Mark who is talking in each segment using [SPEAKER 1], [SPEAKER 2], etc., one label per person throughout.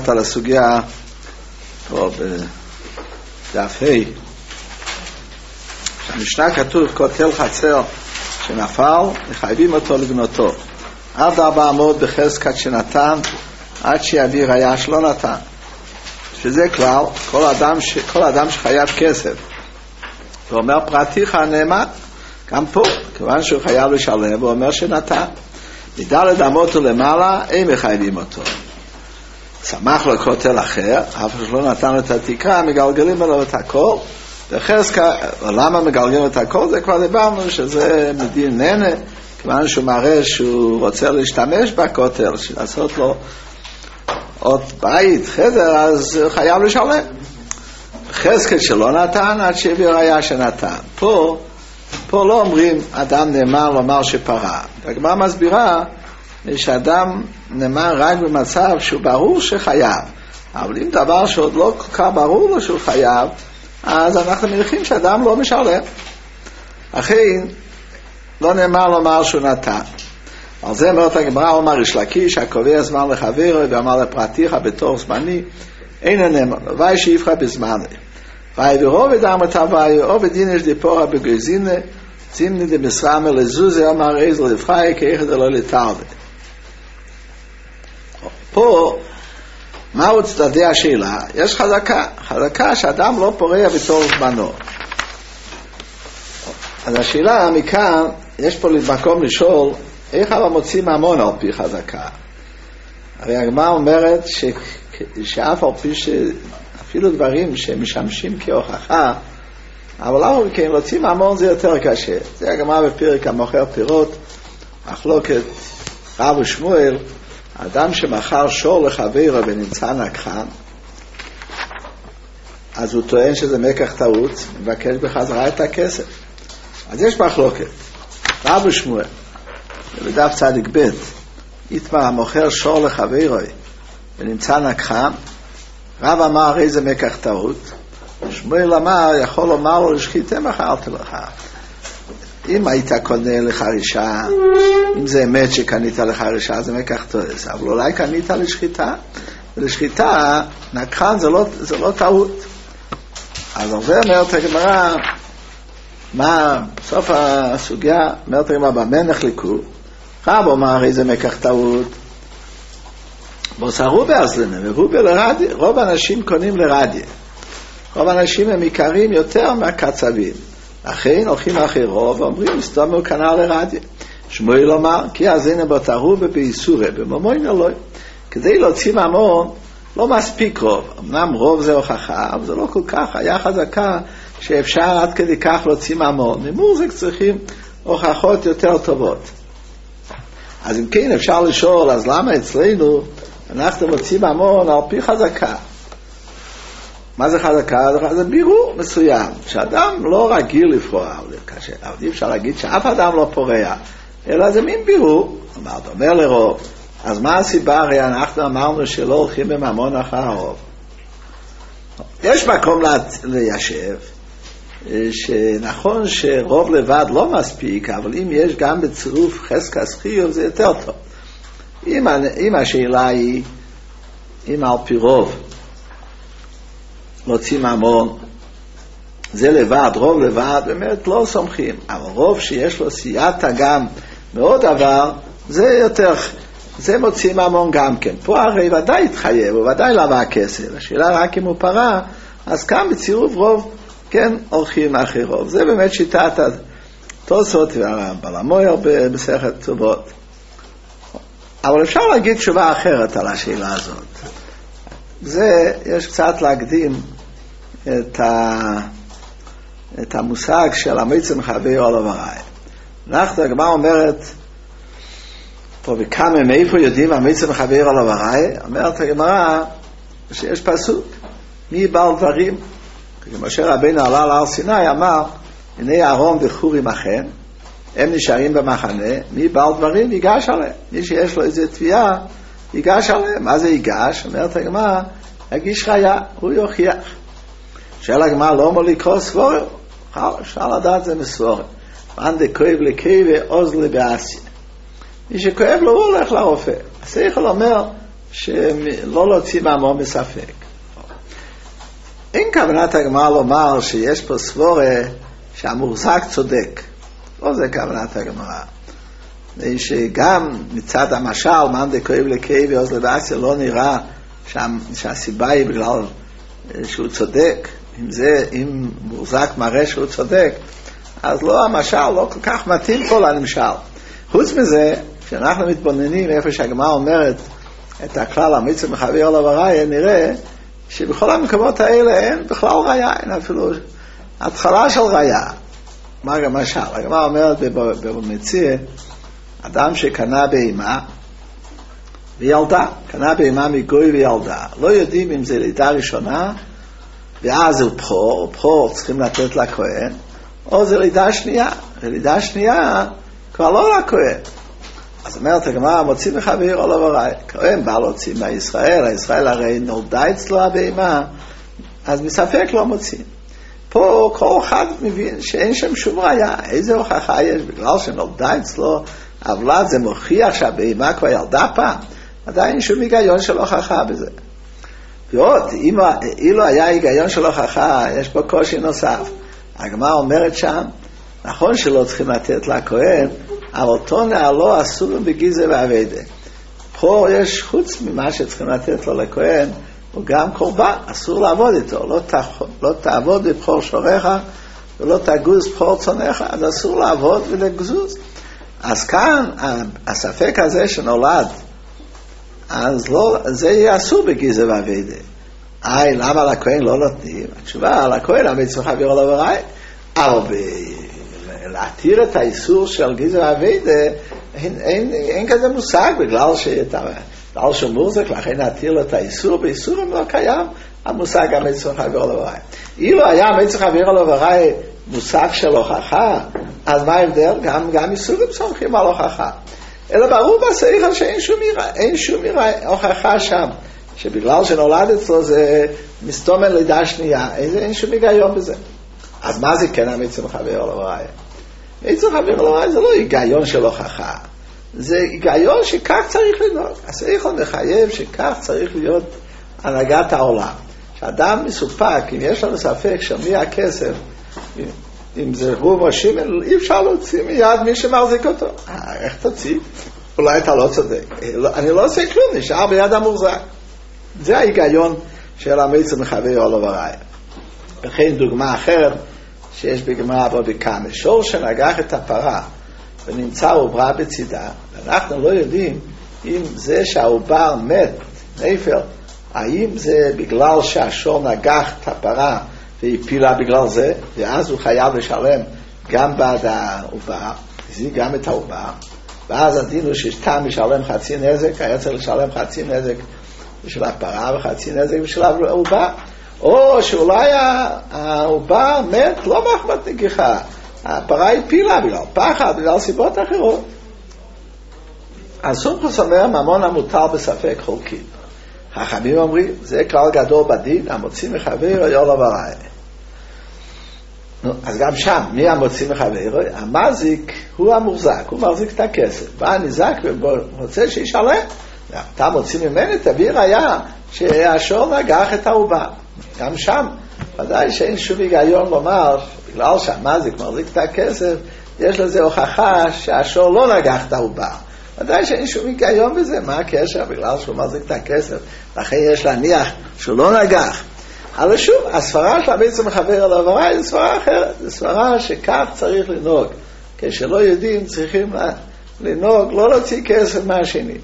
[SPEAKER 1] אומרת על הסוגיה פה בדף ה' במשנה כתוב קוטל חצר שנפל מחייבים אותו לבנותו עד 400 בחזקת שנתן עד שיביא ראיה שלא נתן, שזה כלל כל אדם שחייב כסף ואומר פרטיך נאמן, גם פה כיוון שהוא חייב לשלם הוא אומר שנתן מדלת אמות ולמעלה אין מחייבים אותו. שמח לו קוטל אחר אף שלא נתן את התקרה מגלגלים עליו את הכל בחזקה. למה מגלגלים את הכל? זה כבר דיברנו שזה מדין נהנה, כיוון שהוא מראה שהוא רוצה להשתמש בקוטל לעשות לו עוד בית חדר אז הוא חייב לשלם. חזקת שלא נתן עד שהביא ראיה שנתן. פה לא אומרים אדם נאמר לומר שפרה. הגמרא מסבירה שאדם נאמר רק במצב שהוא ברור שחייב, אבל אם דבר שעוד לא כל כך ברור לו שהוא חייב אז אנחנו מניחים שאדם לא משלם, לכן לא נאמר לומר שהוא נתן. על זה אומרת הגמרא אומר ריש לקיש הקובע זמן לחברו ואמר לפרטיך בתור זמני אין נאמר ואי שיפך בזמני ויעבירו ודמת הווי או בדינש דפורה בגזינה צימני דמסרמה לזוזה אמר איזו לבחי כאיכד אלו לתרבה. פה מהו צדדי השאלה? יש חזקה שאדם לא פורע בתור זמנו. אז השאלה מכאן יש פה מקום לשאול איך אבל מוצאים ממון על פי חזקה. הרי הגמרא אומרת שאף על פי אפילו דברים שמשמשים כהוכחה, אבל למה כן להוציא ממון זה יותר קשה. זה הגמרא בפרק המוכר פירות, מחלוקת רב ושמואל, אדם שמכר שור לחברו ונמצא נקחן, אז הוא טוען שזה מקח טעות, מבקש בחזרה את הכסף. אז יש מחלוקת. רב ושמואל, בדף צדיק ב', יתמר המוכר שור לחברו ונמצא נקחן, רב אמר הרי זה מקח טעות, שמואל אמר יכול לומר לו לשחיתה מכרתי לך. אם היית קונה לחרישה, אם זה אמת שקנית לחרישה זה מקח טעות, אבל אולי קנית לשחיתה, ולשחיתה נקחן זה לא טעות. אז על זה אומרת הגמרא, מה בסוף הסוגיה אומרת הגמרא במה נחלקו? רב אומר הרי זה מקח טעות, בוסרו באזלנה ורובה לרדיה. רוב האנשים קונים לרדיה, רוב האנשים הם עיקרים יותר מהקצבים, לכן הולכים אחרי רוב ואומרים סתום הוא קנה לרדיה. שמואל אומר כי אז הנה בתרו ובאיסורי בממון אלוהי, כדי להוציא ממון לא מספיק רוב. אמנם רוב זה הוכחה אבל זה לא כל כך היה חזקה שאפשר עד כדי כך להוציא ממון. ממור זה צריכים הוכחות יותר טובות. אז אם כן אפשר לשאול אז למה אצלנו אנחנו מוצאים ממון על פי חזקה? מה זה חזקה? זה בירור מסוים שאדם לא רגיל לפרוע, אבל אי אפשר להגיד שאף אדם לא פורע, אלא זה מין בירור. אומר לרוב, אז מה הסיבה? הרי אנחנו אמרנו שלא הולכים בממון אחר הרוב. יש מקום ליישב שנכון שרוב לבד לא מספיק, אבל אם יש גם בצירוף חזקת חיוב זה יותר טוב. אם השאלה היא אם על פי רוב להוציא ממון זה לבד, רוב לבד באמת לא סומכים, אבל רוב שיש לו סייעתא גם מאוד דבר זה יותר, זה מוציא ממון גם כן. פה הרי ודאי התחייב וודאי למה כסף, השאלה רק אם הוא פרה, אז כאן בצירוף רוב כן הולכים אחרי רוב. זה באמת שיטת התוספות והרמב"ם המויר במסכת כתובות. אבל אפשר להגיד תשובה אחרת על השאלה הזאת. זה יש קצת להקדים את המושג של המצווה מחבר על עברי. אנחנו הגמרא אומרת פה בכמה מאיפה יודעים המצווה מחבר על עברי? אומרת הגמרא שיש פסוק מי בעל דברים, משה רבינו עלה להר סיני אמר הנה אהרון וחור עמכם, הם נשארים במחנה, מי בעל דברים ייגש עליהם, מי שיש לו איזה תביעה ייגש עליהם. מה זה ייגש? אומרת הגמרא יגיש ראיה, הוא יוכיח. שאל הגמרא לא אומר לקרוא סבורר, אפשר לדעת זה מסבורר. מאן דכואב לכאב עוז לבעשיה, מי שכואב לו הוא הולך לרופא. השכל אומר שלא להוציא מהמון בספק. אין כוונת הגמרא לומר שיש פה סבורה שהמוחזק צודק. לא זה כוונת הגמרא. שגם מצד המשל, מאן דכואב לכאב ועוז לבאסיה, לא נראה שהסיבה היא בגלל שהוא צודק. אם מוחזק מראה שהוא צודק, אז לא המשל, לא כל כך מתאים פה לנמשל. חוץ מזה, כשאנחנו מתבוננים איפה שהגמרא אומרת את הכלל המצווה מחבר עליו הראיה, נראה שבכל המקומות האלה אין בכלל ראיה, אין אפילו התחלה של ראיה. מה למשל? הגמרא אומרת במציע, אדם שקנה בהמה וילדה, קנה בהמה מגוי וילדה, לא יודעים אם זה לידה ראשונה ואז הוא בכור צריכים לתת לכהן, או זה לידה שנייה, ולידה שנייה כבר לא לכהן. אז אומרת הגמרא, מוציא מחבר עליו הראיה. כהן בא להוציא מהישראל, הישראל הרי נולדה אצלו הבהמה, אז מספק לא מוציא. פה כל אחד מבין שאין שם שום ראיה. איזה הוכחה יש? בגלל שנולדה אצלו הוולד, זה מוכיח שהבהמה כבר ילדה פעם. עדיין שום היגיון של הוכחה בזה. ועוד, אילו היה היגיון של הוכחה, יש פה קושי נוסף. הגמרא אומרת שם, נכון שלא צריכים לתת לכהן, אבל אותו נעלו אסורים בגיזה ועבדה. פה יש חוץ ממה שצריכים לתת לו לכהן, הוא גם קורבן, אסור לעבוד איתו. לא תעבוד בבחור שורך ולא תגוז בחור צונך, אז אסור לעבוד ולגזוז. אז כאן הספק הזה שנולד, אז לא, זה יהיה אסור בגיזה ועבדה. למה לכהן לא נותנים? התשובה, לכהן המצווה חבר עליו הראיה, אבל להתיר את האיסור של גיזה ועבדה, אין כזה מושג, בגלל שהוא מורזק, לכן להתיר את האיסור, באיסורים לא קיים המושג המצווה חבר עליו הראיה. אילו היה המצווה חבר עליו הראיה מושג של הוכחה, אז מה ההבדל? גם איסורים סומכים על הוכחה. אלא ברור בסעיכה שאין שום הוכחה שם, שבגלל שנולד אצלו זה מסתום על לידה שנייה, אין שום היגיון בזה. אז מה זה כן המצווה חבר עליו הראיה? מצווה חבר עליו הראיה זה לא היגיון של הוכחה, זה היגיון שכך צריך לנהוג. הסעיכה מחייב שכך צריך להיות הנהגת העולם. שאדם מסופק, אם יש לנו ספק של מי הכסף, אם זה רוב או שימן, אי אפשר להוציא מיד מי שמחזיק אותו. איך תוציא? אולי אתה לא צודק. אני לא עושה כלום, נשאר ביד המוחזק. זה ההיגיון של המצווה מחבר עליו הראיה. וכן דוגמה אחרת שיש בגמרא בבא קמא, שור שנגח את הפרה ונמצא עוברה בצידה, ואנחנו לא יודעים אם זה שהעובר מת, נפל, האם זה בגלל שהשור נגח את הפרה והפילה בגלל זה, ואז הוא חייב לשלם גם בעד העובר, גם את העובר, ואז הדין הוא שטעם משלם חצי נזק, היה צריך לשלם חצי נזק בשביל הפרה וחצי נזק בשביל העובר, או שאולי העובר מת לא מחמת נגיחה, הפרה הפילה בגלל פחד, בגלל סיבות אחרות. אז סומכוס אומר ממון המוטל בספק חולקים. חכמים אומרים, זה כלל גדול בדין, המוציא מחבר עליו הראיה. אז גם שם, מי המוציא מחבר? המזיק הוא המוחזק, הוא מחזיק את הכסף. בא הנזק ורוצה שישלם. אתה מוציא ממני, תביא ראיה שהשור נגח את העובר. גם שם, ודאי שאין שום היגיון לומר, בגלל שהמזיק מחזיק את הכסף, יש לזה הוכחה שהשור לא נגח את העובר. ודאי שאין שום היגיון בזה, מה הקשר? בגלל שהוא מחזיק את הכסף, לכן יש להניח שהוא לא נגח. אבל שוב, הסברה של המצווה מחבר עליו הראיה היא סברה אחרת, זו סברה שכך צריך לנהוג. כשלא יודעים צריכים לנהוג, לא להוציא כסף מהשני.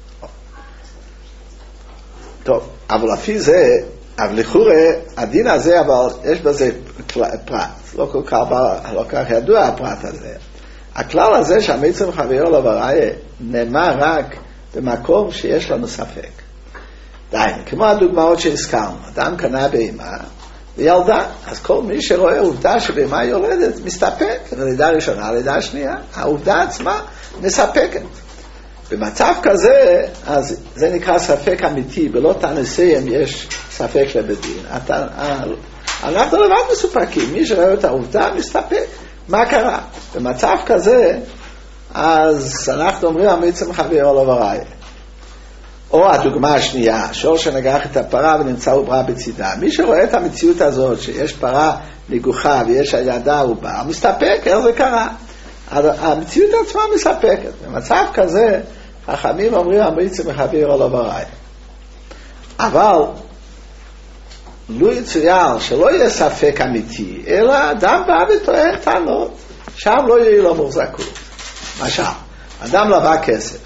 [SPEAKER 1] טוב, אבל לפי זה, אבל לכאורה, הדין הזה, אבל יש בזה פרט, לא כל כך ידוע הפרט הזה. הכלל הזה שהמצווה מחבר עליו הראיה נאמר רק במקום שיש לנו ספק. די, כמו הדוגמאות שהזכרנו, אדם קנה בהמה וילדה, אז כל מי שרואה עובדה שבהמה יולדת מסתפק, לידה ראשונה, לידה שנייה, העובדה עצמה מספקת. במצב כזה, אז זה נקרא ספק אמיתי, בלא תנסים יש ספק לבדין. אנחנו לבד מסופקים, מי שרואה את העובדה מסתפק. מה קרה? במצב כזה, אז אנחנו אומרים המצווה מחבר עליו הראיה. או הדוגמה השנייה, שור שנגח את הפרה ונמצא עוברה בצידה. מי שרואה את המציאות הזאת, שיש פרה נגוחה ויש הידה עובר, מסתפק, איך זה קרה? המציאות עצמה מספקת. במצב כזה, חכמים אומרים, המריצה מחביר או לא בראי. אבל, לו יצויר שלא יהיה ספק אמיתי, אלא אדם בא וטוען טענות, שם לא יהיה לו מוחזקות. למשל, אדם לווה כסף,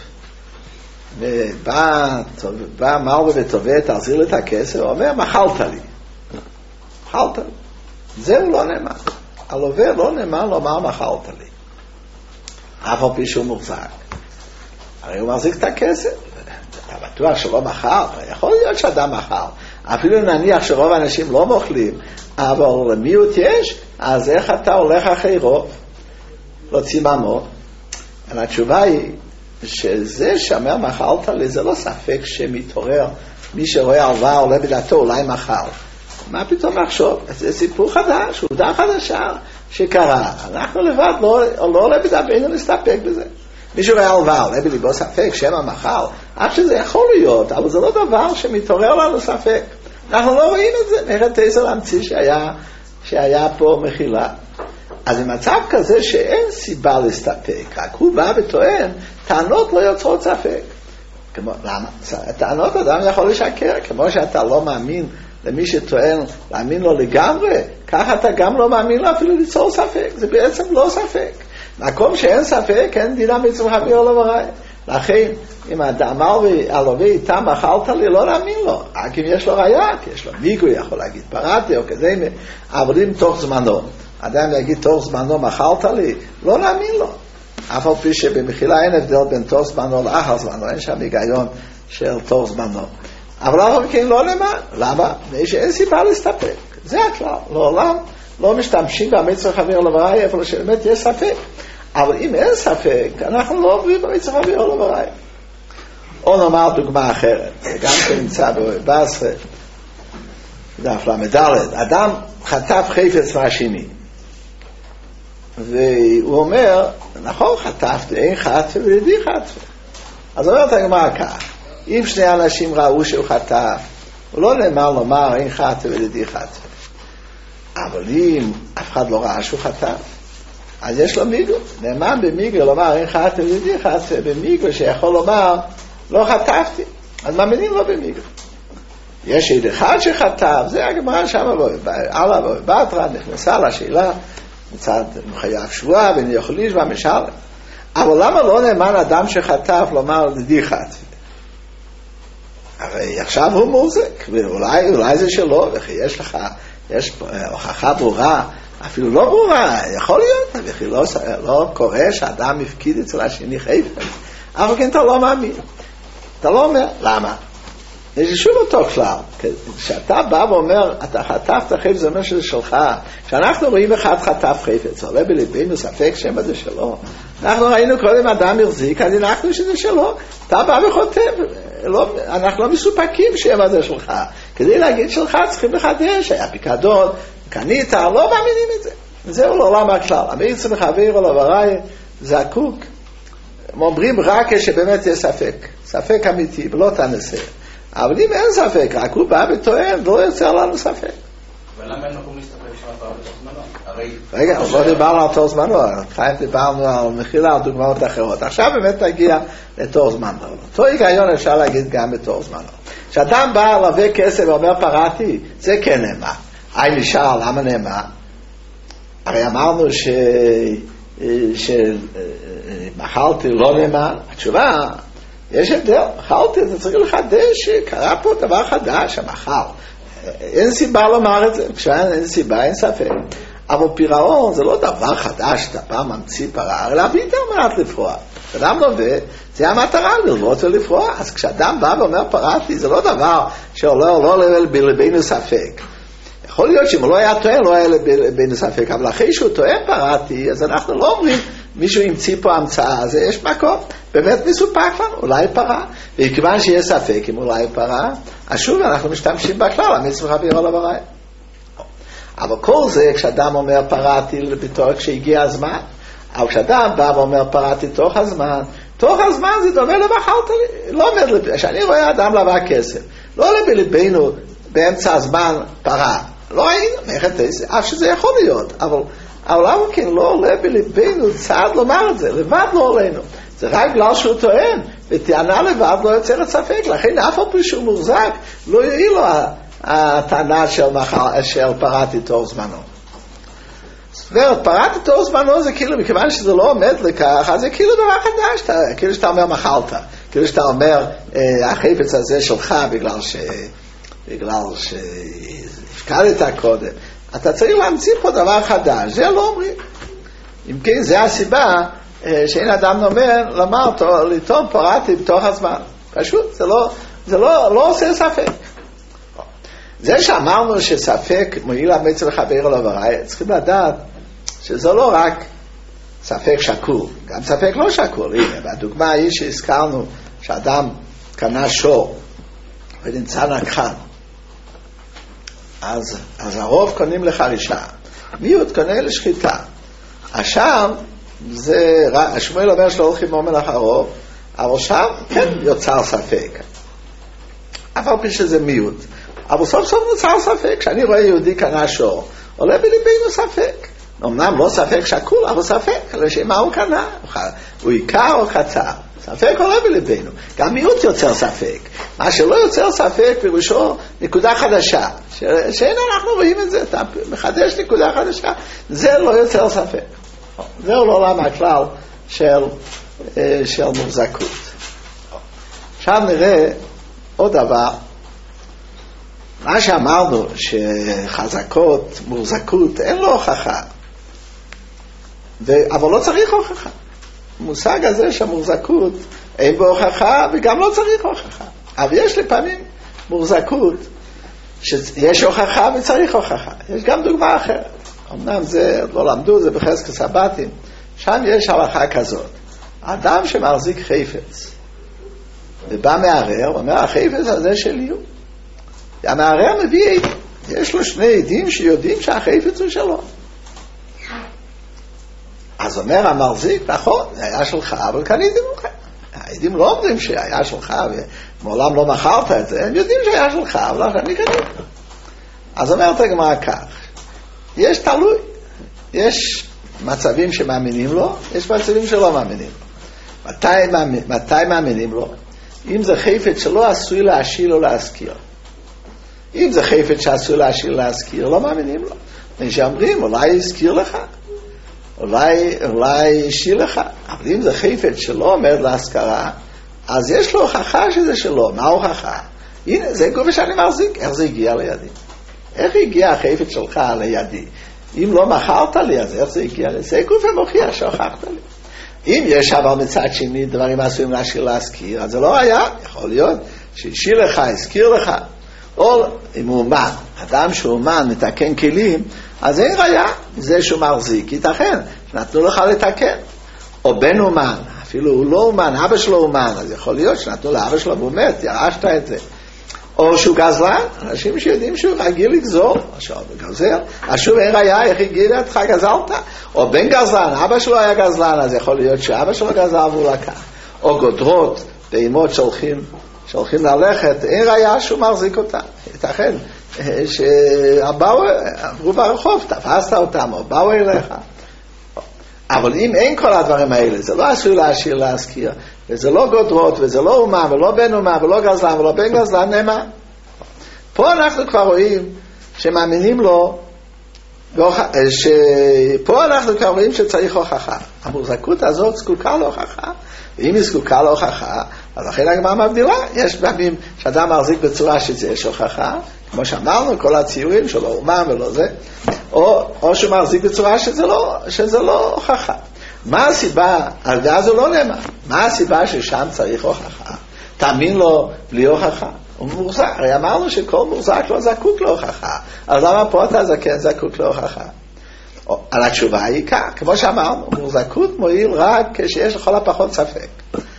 [SPEAKER 1] ובא מלווה ותובע, תחזיר לי את הכסף, הוא אומר, מחלת לי. מחלת לי. זהו לא נאמן. הלווה לא נאמן לומר מחלת לי. אף על פי שהוא מוחזק. הרי הוא מחזיק את הכסף. אתה בטוח שלא מחל? יכול להיות שאדם מחל. אפילו נניח שרוב האנשים לא מוכלים, אבל למיעוט יש, אז איך אתה הולך אחרי רוב? להוציא ממון. התשובה היא, שזה שאומר מחלת לי, זה לא ספק שמתעורר. מי שרואה הלוואה עולה בדעתו, אולי מחל. מה פתאום לחשוב? זה סיפור חדש, עובדה חדשה שקרה. אנחנו לבד לא עולה בדעתנו להסתפק בזה. מישהו רואה הלוואה, עולה בליבו ספק, שמא מחל. אף שזה יכול להיות, אבל זה לא דבר שמתעורר לנו ספק. אנחנו לא רואים את זה. נראה איזה להמציא שהיה פה מחילה. אז במצב כזה שאין סיבה להסתפק, רק הוא בא וטוען, טענות לא יוצרות ספק. למה? טענות אדם יכול לשקר, כמו שאתה לא מאמין למי שטוען להאמין לו לגמרי, ככה אתה גם לא מאמין לו אפילו ליצור ספק. זה בעצם לא ספק. מקום שאין ספק, אין דינה מצווה חביר לא בראי. לכן, אם האדם הלווה איתם מחלת לי, לא להאמין לו. רק אם יש לו ראיה, כי יש לו מיגו, יכול להגיד פרעתי או כזה, אבל אם תוך זמנו, אדם יגיד תוך זמנו מחלת לי, לא להאמין לו. אף על פי שבמחילה אין הבדל בין תוך זמנו לאחר זמנו, אין שם היגיון של תוך זמנו. אבל אנחנו כן לא נאמן. למה? שאין סיבה להסתפק. זה הכלל. לעולם לא משתמשים במצווה חביר לא בראי, איפה שבאמת יש ספק. אבל אם אין ספק, אנחנו לא עוברים במצווה חביר לא בראי. או נאמר דוגמה אחרת, זה גם שנמצא ב-14, דף למדלת, אדם חטף חפץ מהשני. והוא אומר, נכון חטפתי, אין חטפה ולידי חטפה. אז אומרת הגמרא כך, אם שני אנשים ראו שהוא חטף, הוא לא נאמר לומר אין חטפה ולידי חטפה. אבל אם אף אחד לא ראה שהוא חטף, אז יש לו מיגו. נאמן במיגו לומר אין חטפה ולידי חטפה, במיגו שיכול לומר לא חטפתי. אז מאמינים לו במיגו. יש עד אחד שחטף, זה הגמרא שם הלאה ובטרה, נכנסה לשאלה, מצד מחייב שבועה ונאכל איש והמשל. אבל למה לא נאמן אדם שחטף לומר לידי חטפה? הרי עכשיו הוא מוזק, ואולי זה שלו, וכי יש לך, יש הוכחה ברורה, אפילו לא ברורה, יכול להיות, וכי לא קורה שאדם מפקיד אצל השני חפץ, אבל כן אתה לא מאמין. אתה לא אומר, למה? יש שוב אותו כלל, כשאתה בא ואומר, אתה חטפת חפץ, זה אומר שזה שלך. כשאנחנו רואים אחד חטף חפץ, עולה בלבנו ספק שם הזה שלו. אנחנו ראינו קודם אדם הרזיק, אז אנחנו שזה שלו. אתה בא וחוטף, אנחנו לא מסופקים שם הזה שלך. כדי להגיד שלך צריכים לחדש, היה פיקדון, קנית, לא מאמינים את זה. זהו לעולם הכלל. המריצה מחביר או לבראי, זקוק. הם אומרים רק כשבאמת יש ספק. ספק אמיתי, ולא תנסה. אבל אם אין ספק, רק הוא בא וטוען, לא יוצר לנו ספק.
[SPEAKER 2] ולמה אין מקום להסתפק שם בתוך זמנו?
[SPEAKER 1] רגע, לא דיברנו על תוך זמנו, דיברנו על מחילה, על דוגמאות אחרות. עכשיו באמת נגיע לתוך זמנו. אותו היגיון אפשר להגיד גם בתוך זמנו. כשאדם בא לווה כסף ואומר פרעתי, זה כן נאמן. היי נשאר, למה נאמן? הרי אמרנו שמחלתי לא נאמן. התשובה, יש הבדל, מחלתי, אתה צריך לחדש, קרה פה דבר חדש, המחל. אין סיבה לומר את זה, כשאין סיבה, אין ספק. אבל פירעון זה לא דבר חדש, אתה פעם ממציא פרעה, אלא להביא את המעט לפרוע. כשאדם לווה, זה המטרה, ללוות ולפרוע. אז כשאדם בא ואומר פרעתי, זה לא דבר שעולה בלבנו ספק. יכול להיות שאם הוא לא היה טוען, לא היה בלבנו ספק, אבל אחרי שהוא טוען פרעתי, אז אנחנו לא אומרים, מישהו ימציא פה המצאה, אז יש מקום, באמת מסופק לנו, אולי פרה. וכיוון שיש ספק אם אולי פרה, אז שוב אנחנו משתמשים בכלל, המצווה חביר לא בראי. אבל כל זה, כשאדם אומר פרעתי בתור כשהגיע הזמן, אבל כשאדם בא ואומר פרעתי תוך הזמן, תוך הזמן זה דומה למחלת לי, לא אומר לי, כשאני רואה אדם לבא כסף, לא עולה בלבנו באמצע הזמן פרע, לא היינו, אף שזה יכול להיות, אבל למה כן לא עולה בלבנו צעד לומר את זה, לבד לא עולנו, זה רק בגלל שהוא טוען, וטענה לבד לא יוצרת ספק, לכן אף על פי שהוא מוחזק, לא יועיל לו הטענה של פרעתי תוך זמנו. פרעתי תוך זמנו זה כאילו, מכיוון שזה לא עומד לכך, אז זה כאילו דבר חדש, כאילו שאתה אומר מחלת, כאילו שאתה אומר החפץ הזה שלך בגלל שהפקדת קודם, אתה צריך להמציא פה דבר חדש, זה לא אומרים. אם כן, זה הסיבה שאין אדם אומר, לומר אותו, לטעון פרעתי בתוך הזמן. פשוט, זה לא עושה ספק. זה שאמרנו שספק מועיל לאמץ לחבר אליו הראיה, צריכים לדעת שזה לא רק ספק שקול, גם ספק לא שקול. הנה, והדוגמה היא שהזכרנו שאדם קנה שור ונמצא נקחן. אז הרוב קונים לחרישה, מיעוט קונה לשחיטה. השם, השמואל אומר שלא הולכים מלך הרוב, אבל שם כן יוצר ספק. אף על פי שזה מיעוט. אבל סוף סוף נוצר ספק. כשאני רואה יהודי קנה שור, עולה בליבנו ספק. אמנם לא ספק שקול, אבל ספק. לשם מה הוא קנה? הוא עיקר או קצר? ספק עולה בליבנו. גם מיעוט יוצר ספק. מה שלא יוצר ספק פירושו נקודה חדשה. שאין אנחנו רואים את זה, אתה מחדש נקודה חדשה, זה לא יוצר ספק. זהו לא למה הכלל של מוחזקות. עכשיו נראה עוד דבר. מה שאמרנו שחזקות, מוחזקות, אין לו הוכחה. אבל לא צריך הוכחה. המושג הזה שהמוחזקות אין בו הוכחה וגם לא צריך הוכחה. אבל יש לפעמים מוחזקות שיש הוכחה וצריך הוכחה. יש גם דוגמה אחרת. אמנם זה לא למדו, זה בחזקת סבתים. שם יש הלכה כזאת. אדם שמחזיק חפץ ובא מערער, אומר החפץ הזה שלי הוא. המערער מביא עדים. יש לו שני עדים שיודעים שהחפץ הוא שלו. אז אומר המחזיק, נכון, זה היה שלך, אבל קניתי ממך. העדים לא אומרים שהיה שלך ומעולם לא מכרת את זה, הם יודעים שהיה שלך, אבל אני קניתי. אז אומרת הגמרא כך, יש תלוי, יש מצבים שמאמינים לו, יש מצבים שלא מאמינים לו. מתי מאמינים לו? אם זה חפץ שלא עשוי להשיל או להזכיר. אם זה חפץ שעשוי להשיל או להזכיר, לא מאמינים לו. שאומרים, אולי יזכיר לך, אולי ישיל לך, אבל אם זה חפץ שלא עומד להזכרה, אז יש לו הוכחה שזה שלו. מה ההוכחה? הנה, זה גובה שאני מחזיק. איך זה הגיע לידי? איך הגיע החפץ שלך לידי? אם לא מכרת לי, אז איך זה הגיע לי? זה גובה מוכיח שהוכחת לי. אם יש אבל מצד שני דברים עשויים להשאיר להזכיר, אז זה לא היה. יכול להיות שהשיל לך, הזכיר לך. או אם הוא אומן, אדם שהוא אומן מתקן כלים, אז אין ראיה זה שהוא מחזיק. ייתכן שנתנו לך לתקן. או בן אומן, אפילו הוא לא אומן, אבא שלו אומן, אז יכול להיות שנתנו לאבא שלו והוא מת, ירשת את זה. או שהוא גזלן, אנשים שיודעים שהוא רגיל לגזול, אז שוב אין ראיה איך הגיע לך גזלת. או בן גזלן, אבא שלו היה גזלן, אז יכול להיות שאבא שלו גזל והוא לקח. או גודרות, בהמות שהולכים ללכת, אין ראיה שהוא מחזיק אותם. ייתכן שעברו ברחוב, תפסת אותם, או באו אליך. אבל אם אין כל הדברים האלה, זה לא עשוי להשאיר להזכיר, וזה לא גודרות, וזה לא אומה, ולא בן אומה, ולא גזלן, ולא בן גזלן, נאמן. פה אנחנו כבר רואים שמאמינים לו, פה אנחנו כבר רואים שצריך הוכחה. המוחזקות הזאת זקוקה להוכחה, ואם היא זקוקה להוכחה, אז לכן הגמרא מבדילה. יש פעמים שאדם מחזיק בצורה שזה יש הוכחה, כמו שאמרנו, כל הציורים שלו אומה ולא זה, או שהוא מחזיק בצורה שזה לא הוכחה. מה הסיבה? אז הוא לא נאמן. מה הסיבה ששם צריך הוכחה? תאמין לו בלי הוכחה. הוא מוחזק. הרי אמרנו שכל מוחזק לא זקוק להוכחה. אז למה פה אתה זקוק להוכחה? על התשובה היא כך, כמו שאמרנו, מוחזקות מועיל רק כשיש לכל הפחות ספק.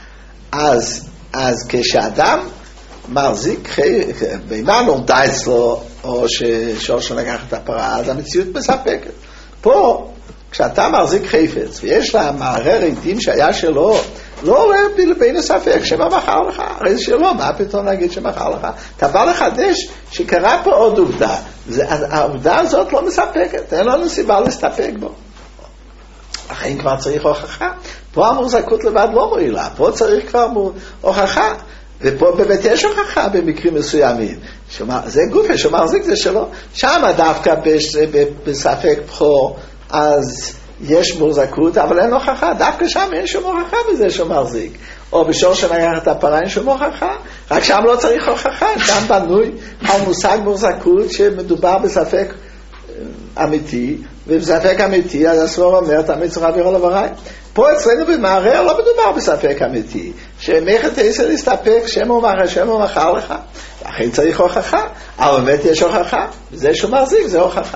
[SPEAKER 1] אז כשאדם מחזיק בהמה נורדה אצלו, או ששור שנקח את הפרה, אז המציאות מספקת. פה כשאתה מחזיק חפץ, ויש לה מערער עדים שהיה שלו, לא עולה בין הספק שמה מכר לך, הרי זה שלו, מה פתאום להגיד שמכר לך? אתה בא לחדש שקרה פה עוד עובדה, העובדה הזאת לא מספקת, אין לנו סיבה להסתפק בו. לכן כבר צריך הוכחה. פה המוחזקות לבד לא מועילה, פה צריך כבר הוכחה. ופה באמת יש הוכחה במקרים מסוימים. זה גופה שמחזיק זה שלו. שם דווקא בספק בכור, אז יש מוחזקות, אבל אין הוכחה. דווקא שם אין שום הוכחה בזה שמחזיק. או בשור שנייחת הפרה אין שום הוכחה. רק שם לא צריך הוכחה. שם בנוי על מושג מוחזקות שמדובר בספק אמיתי, ובספק אמיתי, אז הסבור אומר, תמיד צריך להעביר על עברי. פה אצלנו במערער לא מדובר בספק אמיתי, שמלאכת עשר להסתפק, שם הוא מכר לך, לכן צריך הוכחה, אבל באמת יש הוכחה, זה שהוא מחזיק, זה הוכחה.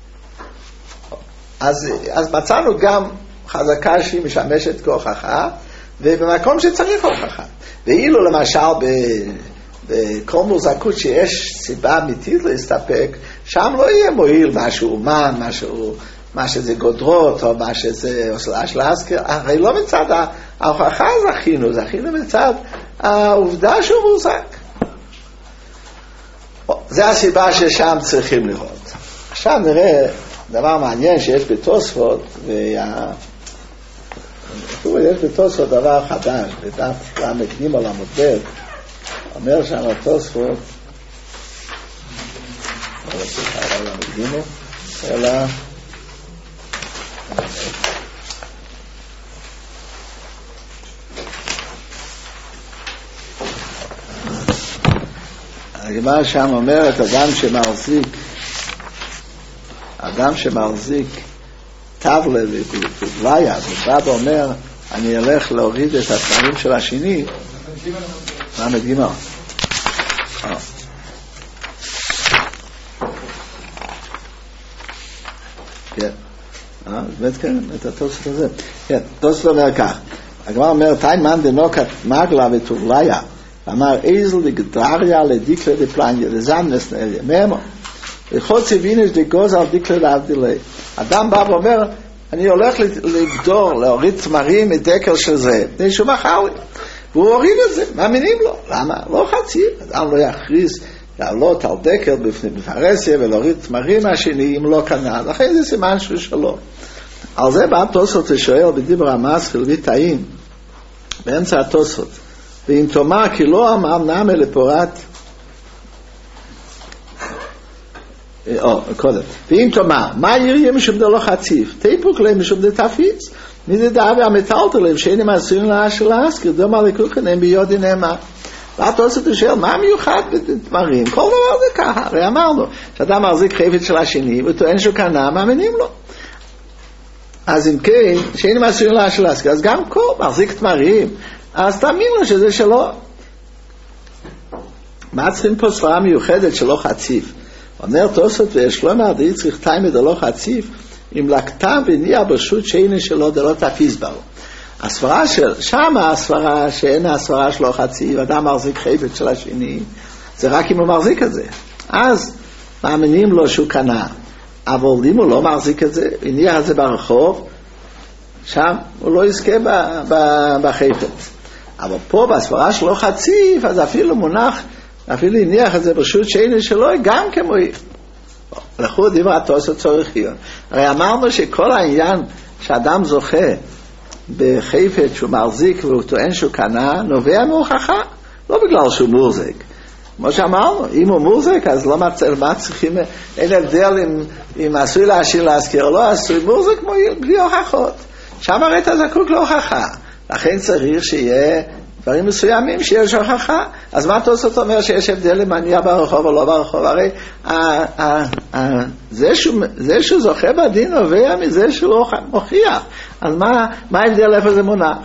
[SPEAKER 1] אז מצאנו גם חזקה שהיא משמשת כהוכחה, ובמקום שצריך הוכחה. ואילו למשל בכל מוחזקות שיש סיבה אמיתית להסתפק, שם לא יהיה מועיל משהו אומן, מה שזה גודרות, או מה שזה אוסלש להזכיר, הרי לא מצד ההוכחה זכינו מצד העובדה שהוא מוחזק. זה הסיבה ששם צריכים לראות. עכשיו נראה דבר מעניין שיש בתוספות, יש בתוספות דבר חדש, בדף למקדים על המודד, אומר שם התוספות, אלא הגמרא שם אומרת, אדם שמחזיק טבלה וגליה, ובא ואומר, אני אלך להוריד את התנאים של השני, מה מדגימה? כן. באמת כן, את התוספות הזה. כן, תוספות אומר כך. הגמרא אומר, תאי מן דנוקת מגלה וטובליה, אמר איזל דגדריה לדיקלה דפלניה, לזמנס נריה. מאמו, וחוץ הבינש דגוז על דיקלה להבדילי. אדם בא ואומר, אני הולך לגדור, להוריד תמרים מדקל של זה, זה שהוא מכר לי. והוא הוריד את זה, מאמינים לו. למה? לא חצי. אדם לא יכריז לעלות על דקל בפני בפרסיה ולהוריד תמרים מהשני אם לא קנה. לכן זה סימן שהוא שלו. על זה בא תוספות ושואל בדיבר המסחל ויטעים באמצע התוספות. ואם תאמר כי לא אמר נמה לפורת קודם. ואם תאמר מה יריה משום דלא חציף תיפוק להם משום דתפיץ מזה דאבי המטלת להם שאינם עשויים לאשר להזכיר דומה לקוקנם ביודי נאמר. ואת עושה לשאול, מה מיוחד בתמרים? כל דבר זה ככה. הרי אמרנו, שאתה מחזיק חפץ של השני, וטוען שהוא קנה, מאמינים לו. אז אם כן, שאינם עשויים לאשר להזכיר, אז גם כל מחזיק תמרים, אז תאמין לו שזה שלו. מה צריכים פה סברה מיוחדת שלא חציף? אומר תוספות, ושלמה עדי צריך תימא דלא חציף, אם לקטה וניע ברשות שאינה שלו דלא תפיס בו. הסברה של, שמה הסברה שאין הסברה שלו חצי, ואדם מחזיק חפץ של השני, זה רק אם הוא מחזיק את זה. אז מאמינים לו שהוא קנה. אבל אם הוא לא מחזיק את זה, הניח את זה ברחוב, שם הוא לא יזכה בחפץ. אבל פה בסברה שלו חצי, אז אפילו מונח, אפילו הניח את זה ברשות שאין שלו, גם כמו לכו דברי התוספות צורך עיון. הרי אמרנו שכל העניין שאדם זוכה בחפץ שהוא מחזיק והוא טוען שהוא קנה, נובע מהוכחה, לא בגלל שהוא מוחזק. כמו שאמרנו, אם הוא מוחזק, אז לא מה צריכים, אין הבדל אם עשוי להזכיר או לא עשוי, מוחזק בלי הוכחות. שם הרי אתה זקוק להוכחה. לכן צריך שיהיה דברים מסוימים שיש הוכחה. אז מה תוספות אומר שיש הבדל אם אני ברחוב או לא ברחוב? הרי זה שהוא זוכה בדין נובע מזה שהוא מוכיח. אז מה ההבדל איפה זה מונח?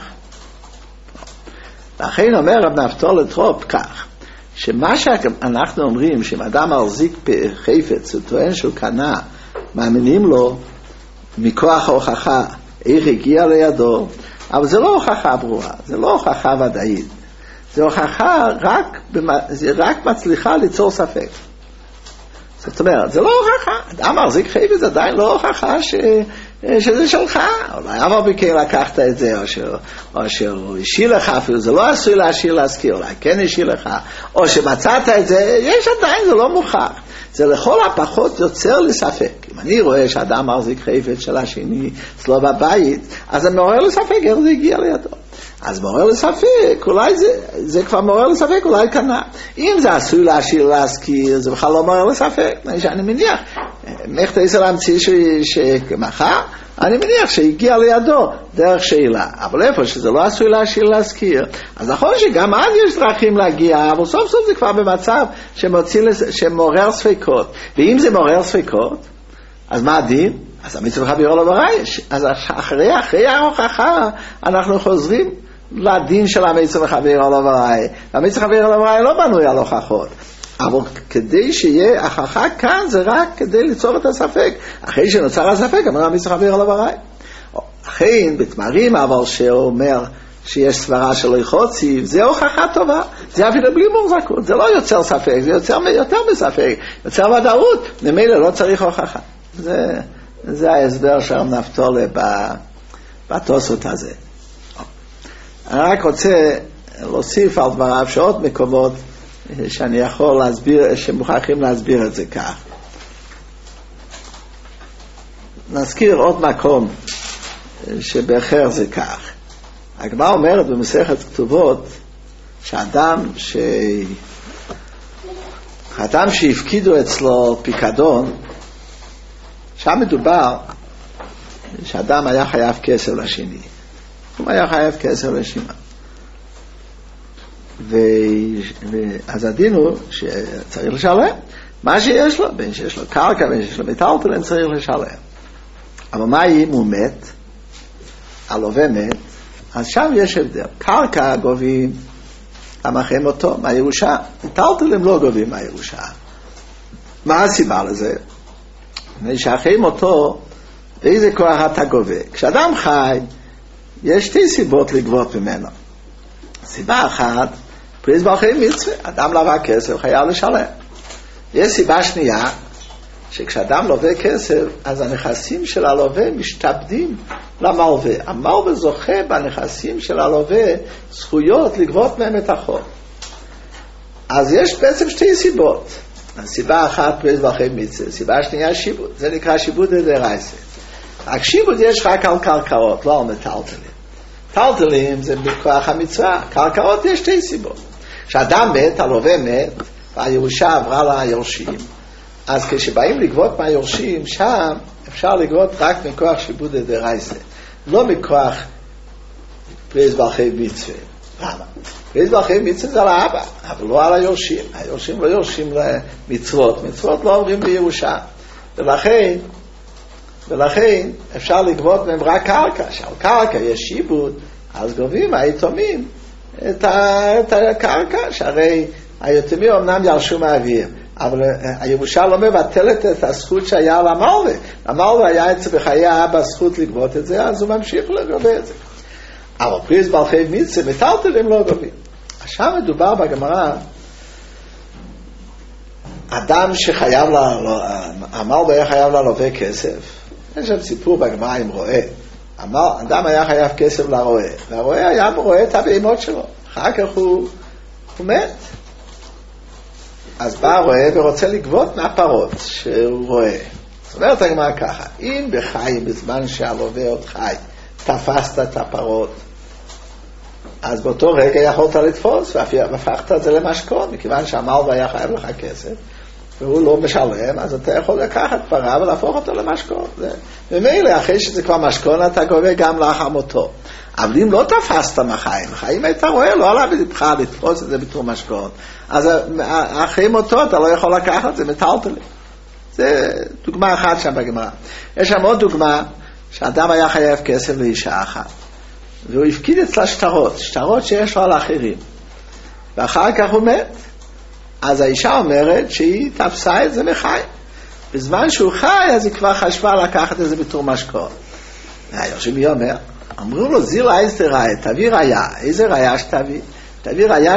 [SPEAKER 1] לכן אומר רב נפתול לטרופ כך, שמה שאנחנו אומרים, שאם אדם מחזיק חפץ, הוא טוען שהוא קנה, מאמינים לו מכוח ההוכחה, איך הגיע לידו, אבל זה לא הוכחה ברורה, זה לא הוכחה ודאית, זה הוכחה זה רק מצליחה ליצור ספק. זאת אומרת, זה לא הוכחה, אדם מחזיק חפץ, זה עדיין לא הוכחה שזה שלך, אולי אבא ביקר לקחת את זה, או שהוא השאיר לך, אפילו זה לא עשוי להשאיר להזכיר, אולי כן השאיר לך, או שמצאת את זה, יש עדיין, זה לא מוכח. זה לכל הפחות יוצר לי ספק. אם אני רואה שאדם מחזיק חפץ של השני אצלו בבית, אז זה מעורר לי ספק, איך זה הגיע לידו. אז מעורר לי ספק, אולי זה כבר מעורר לי ספק, אולי קנה. אם זה עשוי להשאיר להזכיר, זה בכלל לא מעורר לי ספק. אני מניח, איך תעשה להמציא שמחר, אני מניח שהגיע לידו דרך שאלה. אבל איפה שזה לא עשוי להשאיר להזכיר, אז נכון שגם אז יש דרכים להגיע, אבל סוף סוף זה כבר במצב שמעורר ספקות. ואם זה מעורר ספקות, אז מה הדין? אז המצווה חבירו לא בראי. אז אחרי ההוכחה אנחנו חוזרים לדין של המצווה חבירו לא בראי. המצווה חבירו לא בראי לא בנוי על הוכחות. אבל כדי שיהיה הכחה כאן זה רק כדי ליצור את הספק. אחרי שנוצר הספק, אמרה המצווה חבירו לא בראי. אכן, בתמרים אבל שאומר שיש סברה שלא יחוצי, זה הוכחה טובה. זה אפילו בלי מוחזקות. זה לא יוצר ספק, זה יוצר יותר מספק. יוצר ודאות, ממילא לא צריך הוכחה. זה ההסבר של נפתולי בתוספות הזה. אני רק רוצה להוסיף על דבריו שעוד מקומות שאני יכול להסביר, שמוכרחים להסביר את זה כך. נזכיר עוד מקום שבאחר זה כך. הגמרא אומרת במסכת כתובות שאדם שהפקידו אצלו פיקדון, שם מדובר שאדם היה חייב כסף לשני. הוא היה חייב כסף לשני. אז הדין הוא שצריך לשלם. מה שיש לו, בין שיש לו קרקע, בין שיש לו מטלטלין, צריך לשלם. אבל מה אם הוא מת? הלווה מת, אז שם יש הבדל. קרקע גובים למחי מותו מהירושה, מטלטלין לא גובים מהירושה. מה הסיבה לזה? שאחרי מותו, באיזה כוח אתה גובה? כשאדם חי, יש שתי סיבות לגבות ממנו. סיבה אחת, פריז ברכי מצווה, אדם לווה כסף, חייב לשלם. יש סיבה שנייה, שכשאדם לווה כסף, אז הנכסים של הלווה משתעבדים למלווה. המלווה זוכה בנכסים של הלווה זכויות לגבות מהם את החוב. אז יש בעצם שתי סיבות. הסיבה אחת פריז ברכי מצווה, סיבה שנייה שיבוד. זה נקרא שיבוד דרייסה. רק שיבוד יש רק על קרקעות, לא על מטלטלים. מטלטלים זה בכוח המצווה. קרקעות יש שתי סיבות. כשאדם מת, הלווה מת, והירושה עברה ליורשים, אז כשבאים לגבות מהיורשים, שם אפשר לגבות רק מכוח שיבוד דרייסה, לא מכוח פריז ברכי מצווה. למה? פריז ברכי מצווה זה על האבא, אבל לא על היורשים. היורשים לא יורשים למצוות, מצוות לא עוברים בירושה. ולכן אפשר לגבות מהם רק קרקע. שעל קרקע יש שיבוד, אז גובים היתומים את הקרקע, שהרי היתומים אמנם ירשו מאביהם, אבל הירושה לא מבטלת את הזכות שהיה למלווה. המלווה היה אצל בחיי האבא זכות לגבות את זה, אז הוא ממשיך לגבות את זה. אבל פריז ברכי מצווה, מטלטלים לא גובים. עכשיו מדובר בגמרא, אדם שחייב המלווה היה חייב ללווה כסף. יש שם סיפור בגמרא עם רועה. אדם היה חייב כסף לרועה, והרועה היה רואה את הבהמות שלו. אחר כך הוא מת. אז בא הרועה ורוצה לגבות מהפרות שהוא רואה. זאת אומרת הגמרא ככה, אם בחי, בזמן שהלווה עוד חי, תפסת את הפרות, אז באותו רגע יכולת לתפוס, והפכת את זה למשכון, מכיוון שהמלווה היה חייב לך כסף, והוא לא משלם, אז אתה יכול לקחת פרה ולהפוך אותו למשכון. ומילא, אחרי שזה כבר משכון, אתה גובה גם לאחר מותו. אבל אם לא תפסת מחיים, אם היית רואה, לא עלה בלבך לתפוס את זה בתור משכון, אז אחרי מותו אתה לא יכול לקחת, זה מטלטלים. זה דוגמה אחת שם בגמרא. יש שם עוד דוגמה, שאדם היה חייב כסף לאישה אחת, והוא הפקיד אצלה שטרות שיש לו על אחרים, ואחר כך הוא מת. אז האישה אומרת שהיא תפסה את זה מחי. בזמן שהוא חי, אז היא כבר חשבה לקחת את זה בתור משכון. היורשים היא אמרו לו, זיל איזה ראיה, תביא ראיה. איזה ראיה שתביא? תביא ראיה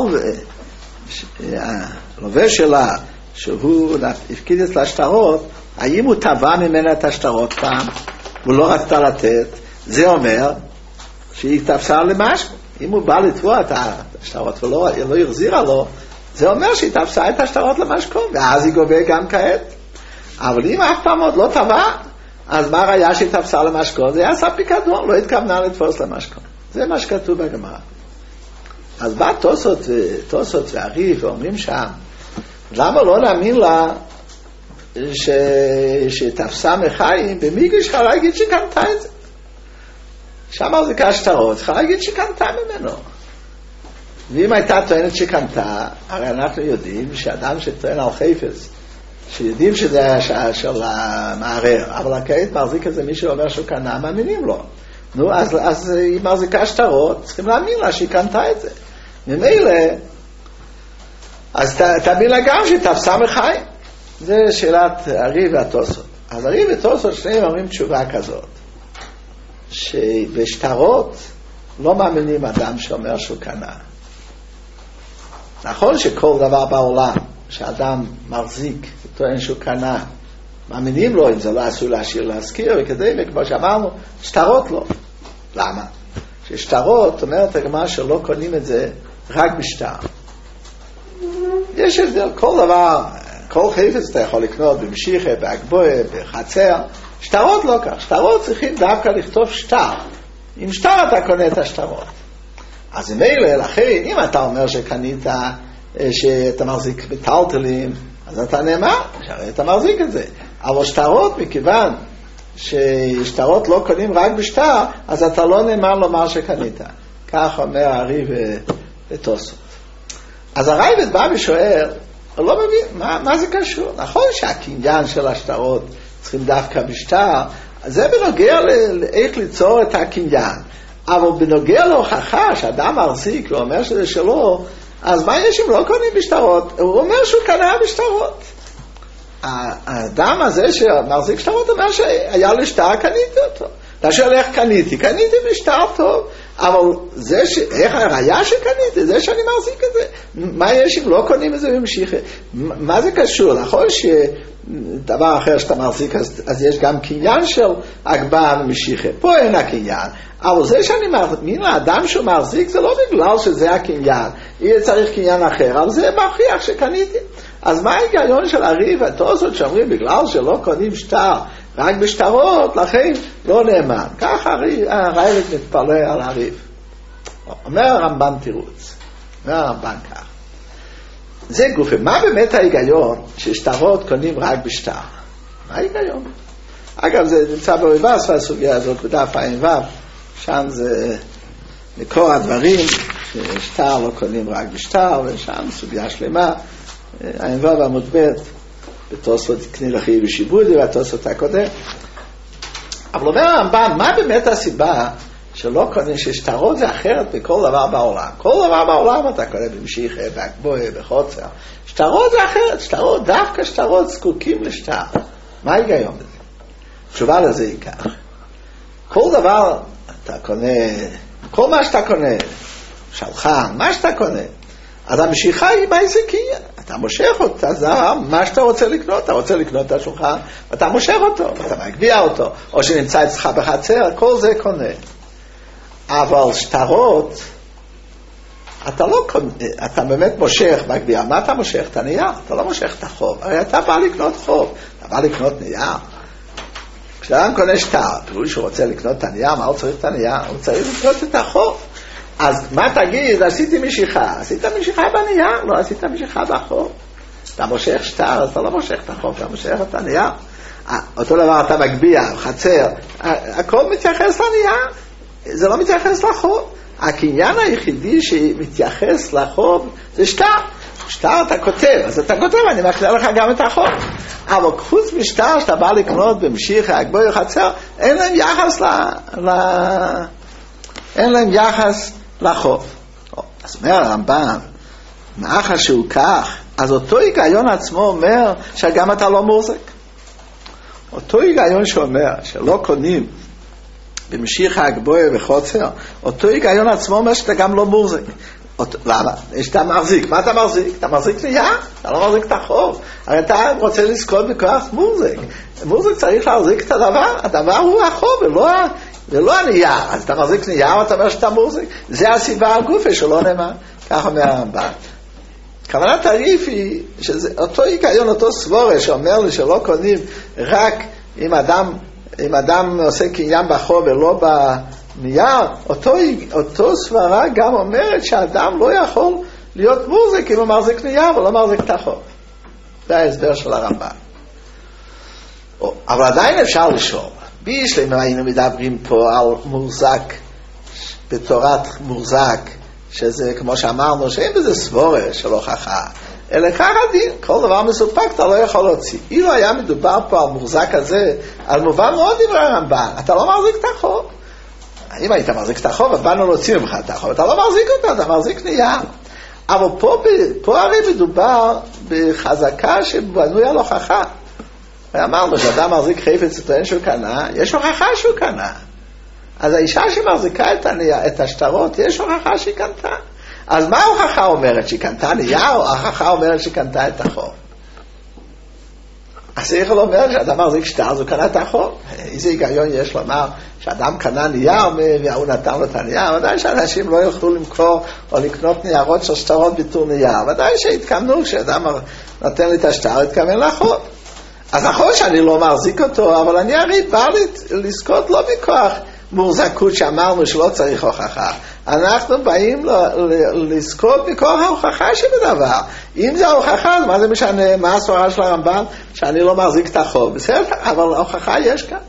[SPEAKER 1] שהלווה שלה, שהוא הפקיד אצלה שטרות, האם הוא תבע ממנה את השטרות פעם, הוא לא רצתה לתת, זה אומר שהיא תפסה למשהו. אם הוא בא לתבוע את השטרות ולא החזירה לו, זה אומר שהיא תפסה את השטרות למשקו, ואז היא גובה גם כעת. אבל אם אף פעם עוד לא תבע, אז מה ראיה שהיא תפסה למשקו? זה יעשה פיקדון, לא התכוונה לתפוס למשקו. זה מה שכתוב בגמרא. אז בא תוספות והרי"ף ואומרים שם, למה לא נאמין לה שתפסה מחיים, במקרה צריכה להגיד שקנתה את זה. שם זה כשטרות, צריכה להגיד שקנתה ממנו. ואם הייתה טוענת שקנתה, הרי אנחנו יודעים שאדם שטוען על חפץ, שיודעים שזה היה של המערער, אבל כעת מחזיק את זה, מי שאומר שהוא קנה, מאמינים לו. נו, אז היא מחזיקה שטרות, צריכים להאמין לה שהיא קנתה את זה. ממילא, אז תאמין לה גם שהיא תפסה מחיים. זה שאלת הרי"ף והתוספות. אז הרי"ף והתוספות שניהם אומרים תשובה כזאת, שבשטרות לא מאמינים אדם שאומר שהוא קנה. נכון שכל דבר בעולם שאדם מחזיק טוען שהוא קנה, מאמינים לו, אם זה לא עשוי להשאיר להזכיר וכדי, וכמו שאמרנו, שטרות לא. למה? ששטרות, אומרת הגמרא שלא קונים את זה רק בשטר. יש הבדל, כל דבר, כל חפץ אתה יכול לקנות במשיחה, בהגבוה, בחצר, שטרות לא כך, שטרות צריכים דווקא לכתוב שטר. עם שטר אתה קונה את השטרות. אז אם אלה, לכן, אם אתה אומר שקנית, שאתה מחזיק מטלטלים, אז אתה נאמר, שהרי אתה מחזיק את זה. אבל שטרות, מכיוון ששטרות לא קונים רק בשטר, אז אתה לא נאמר לומר שקנית. כך אומר הרי"ף ותוספות. אז הראב"ד בא ושואל, הוא לא מבין, מה זה קשור? נכון שהקניין של השטרות צריכים דווקא בשטר, זה בנוגע לאיך ליצור את הקניין. אבל בנוגע להוכחה שאדם מחזיק ואומר שזה שלו, אז מה יש אם לא קונים בשטרות? הוא אומר שהוא קנה בשטרות. האדם הזה שמחזיק שטרות אומר שהיה לי שטר, קניתי אותו. אתה שואל איך קניתי? קניתי בשטר טוב, אבל זה איך הראיה שקניתי? זה שאני מחזיק את זה. מה יש אם לא קונים את זה במשיכה? מה זה קשור? נכון שדבר אחר שאתה מחזיק, אז יש גם קניין של הגבהה ומשיכה. פה אין הקניין. אבל זה שאני מאמין לאדם שהוא מחזיק, זה לא בגלל שזה הקניין. יהיה צריך קניין אחר, אבל זה מכריח שקניתי. אז מה ההיגיון של הרי"ף והתוספות שאומרים בגלל שלא קונים שטר רק בשטרות, לכן לא נאמן. ככה הראב"ד מתפלא על הרי"ף. אומר הרמב"ן תירוץ. אומר הרמב"ן כך. זה גופה. מה באמת ההיגיון ששטרות קונים רק בשטר? מה ההיגיון? אגב, זה נמצא בויבס והסוגיה הזאת בדף ע"ו. שם זה מקור הדברים, ששטר לא קונים רק בשטר, ושם סוגיה שלמה. ע"ו עמוד ב' בתוספות קני לחיוב ושיבודי והתוספות הקודם. אבל אומר הרמב"ן, מה באמת הסיבה שלא קונים, ששטרות זה אחרת בכל דבר בעולם? כל דבר בעולם אתה קונה במשיחה, בהגבוה, בחוצר. שטרות זה אחרת, שטרות, דווקא שטרות זקוקים לשטר. מה ההיגיון בזה? תשובה לזה היא כך. כל דבר אתה קונה, כל מה שאתה קונה, שלחן, מה שאתה קונה, אז המשיכה היא באיזה קניין. אתה מושך אותה, זה מה שאתה רוצה לקנות. אתה רוצה לקנות את השולחן, ואתה מושך אותו, אתה מגביע אותו, או שנמצא אצלך בחצר, כל זה קונה. אבל שטרות, אתה באמת מושך, מגביע. מה אתה מושך? את הנייר, אתה לא מושך את החוב. הרי אתה בא לקנות חוב, אתה בא לקנות נייר. כשאדם קונה שטר, תראו שהוא רוצה לקנות את הנייר, מה הוא צריך את הנייר? הוא צריך לקנות את החוב. אז מה תגיד? עשיתי משיכה. עשית משיכה בנייר? לא עשית משיכה בחוב. אתה מושך שטר, אתה לא מושך את החוב, אתה מושך את הנייר. אותו דבר אתה מגביע, חצר, הכל מתייחס לנייר. זה לא מתייחס לחוב. הקניין היחידי שמתייחס לחוב זה שטר. שטר אתה כותב, אז אתה כותב, אני מכניע לך גם את החוב. אבל חוץ משטר שאתה בא לקנות במשיכה, הגבוה חצר, אין להם יחס אין להם יחס לחוב. אז אומר הרמב"ן, מאחר שהוא כך, אז אותו היגיון עצמו אומר שגם אתה לא מוחזק. אותו היגיון שאומר שלא קונים במשיכה, הגבוה וחוצר, אותו היגיון עצמו אומר שאתה גם לא מוחזק. למה? אתה מחזיק, מה אתה מחזיק? אתה מחזיק נייר, אתה לא מחזיק את החוב. הרי אתה רוצה לזכות בכוח מורזק. מורזק צריך להחזיק את הדבר הוא החוב ולא הנייר. אז אתה מחזיק נייר ואתה אומר שאתה מורזק. זה הסיבה הגופה שלא נאמר, כך אומר הרמב"ם. כוונת הריף היא שאותו היגיון, אותו סבורה שאומר לי שלא קונים רק אם אדם עושה קניין בחוב ולא בנייר, אותו סברה גם אומרת שהאדם לא יכול להיות מורזק אם הוא מחזיק נייר ולא מחזיק את החוב. זה ההסבר של הרמב"ם. אבל עדיין אפשר לשאול, בישלם היינו מדברים פה על מורזק, בתורת מורזק, שזה כמו שאמרנו שאין בזה סבורה של הוכחה, אלא כך הדין, כל דבר מסופק אתה לא יכול להוציא. אילו היה מדובר פה על מורזק הזה, על מובן מאוד דברי הרמב"ן, אתה לא מחזיק את החוב. אם היית מחזיק את החוב, באנו להוציא ממך את החוב, אתה לא מחזיק אותו, אתה מחזיק נייר. אבל פה הרי מדובר בחזקה שבנוי על הוכחה. אמרנו שאדם מחזיק חפץ וטוען שהוא קנה, יש הוכחה שהוא קנה. אז האישה שמחזיקה את השטרות, יש הוכחה שהיא קנתה. אז מה ההוכחה אומרת? שהיא קנתה נייר, או ההוכחה אומרת שהיא קנתה את החוב? השכל אומר שאדם מחזיק שטר, אז הוא קנה את החוב. איזה היגיון יש לומר שאדם קנה נייר והוא נתן לו את הנייר? ודאי שאנשים לא יוכלו למכור או לקנות ניירות של שטרות בתור נייר. ודאי שהתכוונו, כשאדם נותן לי את השטר, התכוון לחוב. אז נכון שאני לא מחזיק אותו, אבל אני הרי בא לזכות לא מכוח מורזקות שאמרנו שלא צריך הוכחה. אנחנו באים לזכות מכוח ההוכחה שבדבר. אם זה ההוכחה, אז מה זה משנה? מה הסברה של הרמב"ם? שאני לא מחזיק את החוב. בסדר, אבל ההוכחה יש כאן.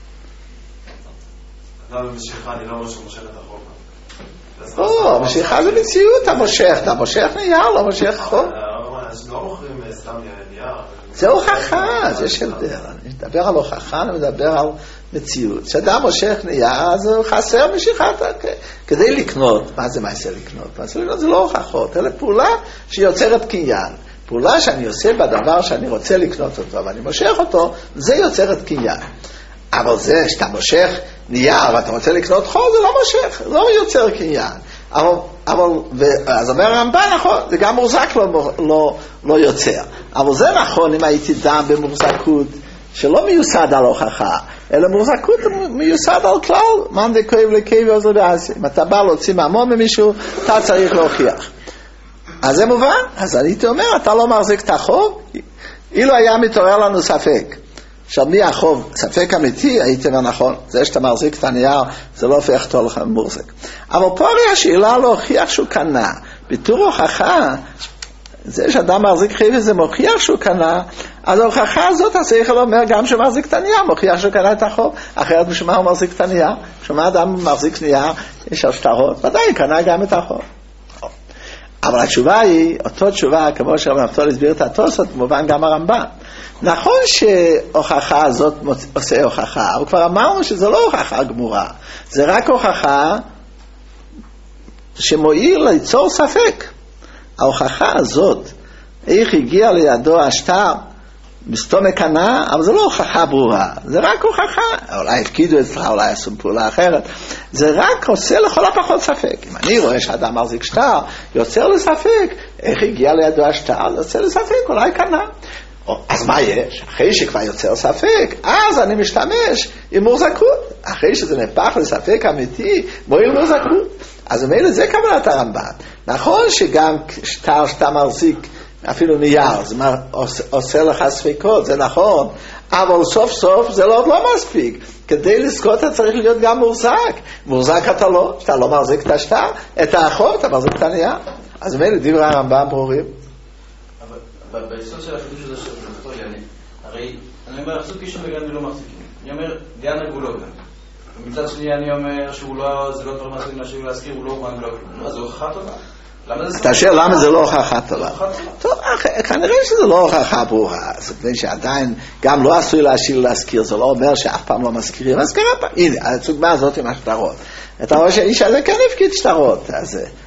[SPEAKER 3] אדם במשיכה, אני לא אומר שהוא מושך את החוב.
[SPEAKER 1] לא, משיכה זה מציאות, אתה מושך נייר, לא מושך חוב.
[SPEAKER 3] אז לא מוכרים סתם נייר.
[SPEAKER 1] זה הוכחה, זה הבדל. אני מדבר על הוכחה, אני מדבר על מציאות. כשאדם מושך נייר, אז הוא חסר משיכה כדי לקנות. מה זה מעשה לקנות? מעשה לקנות זה לא הוכחות, אלא פעולה שיוצרת קניין. פעולה שאני עושה בדבר שאני רוצה לקנות אותו, ואני מושך אותו, זה יוצרת קניין. אבל זה שאתה מושך נייר ואתה רוצה לקנות חול, זה לא מושך, לא יוצר קניין. אז אומר הרמב"ן, נכון, זה גם מורזק לא יוצר. אבל זה נכון אם הייתי דן במורזקות שלא מיוסד על הוכחה, אלא מורזקות מיוסד על כלל, מאן דכואב לכאב עוזר בעשה. אם אתה בא להוציא ממון ממישהו, אתה צריך להוכיח. אז זה מובן, אז הייתי אומר, אתה לא מחזיק את החוב, אילו היה מתעורר לנו ספק. עכשיו מי החוב? ספק אמיתי, הייתי אומר נכון, זה שאתה מחזיק את הנייר, זה לא הופך אותו לך מורזק. אבל פה הרי השאלה להוכיח שהוא קנה. בתור הוכחה, זה שאדם מחזיק חפץ זה מוכיח שהוא קנה, אז ההוכחה הזאת, השכל אומר גם שהוא מחזיק את הנייר, מוכיח שהוא קנה את החוב. אחרת בשביל מה הוא מחזיק את הנייר? בשביל מה אדם מחזיק נייר, יש שטרות, ודאי קנה גם את החוב. אבל התשובה היא, אותו תשובה, כמו שרב נפתול הסביר את התוספות, כמובן גם הרמב"ם. נכון שהוכחה הזאת עושה הוכחה, אבל כבר אמרנו שזה לא הוכחה גמורה, זה רק הוכחה שמועיל ליצור ספק. ההוכחה הזאת, איך הגיע לידו השטר, מסתום קנה, אבל זה לא הוכחה ברורה, זה רק הוכחה, אולי הפקידו אצלך, אולי עשו פעולה אחרת, זה רק עושה לכל הפחות ספק. אם אני רואה שאדם מחזיק שטר, יוצר לספק, איך הגיע לידו השטר, יוצר לספק, אולי קנה. אז מה יש? אחרי שכבר יוצר ספק, אז אני משתמש עם מורזקות. אחרי שזה נהפך לספק אמיתי, מועיל מורזקות. אז ממילא זה קבלת הרמב"ן. נכון שגם שטר שאתה מחזיק אפילו נייר, זה עושה לך ספקות, זה נכון, אבל סוף סוף זה לא מספיק. כדי לזכות אתה צריך להיות גם מורזק. מורזק אתה לא מחזיק את השטר, את החוב אתה מחזיק את הנייר. אז ממילא דברי הרמב"ן ברורים.
[SPEAKER 2] ביסוד של החידוש הזה של פרוטוקול, הרי אני אומר, מחזיק אישום בגן ולא מחזיקים. אני אומר, גן הוא לא גן. ומצד שני אני אומר שזה לא דבר מסוים לשאול להזכיר, הוא לא גן ולא גן. אז זה הוכחה טובה.
[SPEAKER 1] אתה שואל למה זה לא הוכחה טובה? טוב, כנראה שזה לא הוכחה ברורה. זאת אומרת שעדיין גם לא עשוי להזכיר, זה לא אומר שאף פעם לא מזכירים. אז קרה פעם. הנה, הצוגמה הזאת עם השטרות. אתה רואה שהאיש הזה כן הפקיד שטרות. אז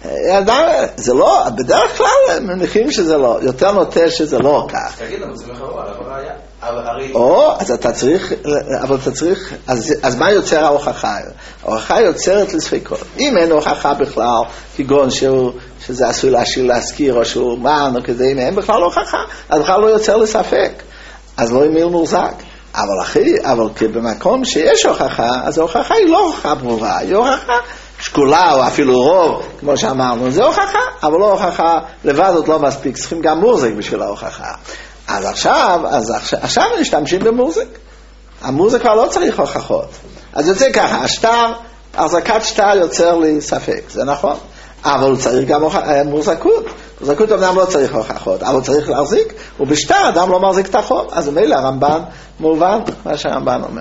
[SPEAKER 1] זה לא, בדרך כלל מניחים שזה לא, יותר נוטה שזה לא כך.
[SPEAKER 2] תגיד, אבל זה מחרוע, אבל היה.
[SPEAKER 1] אז אתה צריך, אבל אתה צריך, אז מה יוצר ההוכחה? ההוכחה יוצרת לספקות. אם אין הוכחה בכלל, כגון שזה עשוי להזכיר, או שהוא מן, או כזה, אם אין בכלל הוכחה, אז בכלל לא יוצר לספק. אז לא ימיל מורזק. אבל במקום שיש הוכחה, אז ההוכחה היא לא הוכחה ברורה, היא הוכחה שקולה, או אפילו רוב, כמו שאמרנו, זה הוכחה, אבל לא הוכחה לבד עוד לא מספיק, צריכים גם מורזק בשביל ההוכחה. אז עכשיו משתמשים במורזק. המורזק כבר לא צריך הוכחות. אז יוצא ככה, החזקת שטר יוצר לי ספק, זה נכון. אבל הוא צריך גם מורזקות. מורזקות אמנם לא צריך הוכחות, אבל הוא צריך להחזיק, ובשטר אדם לא מחזיק את החום. אז מילא הרמב"ן מובן מה שהרמב"ן אומר.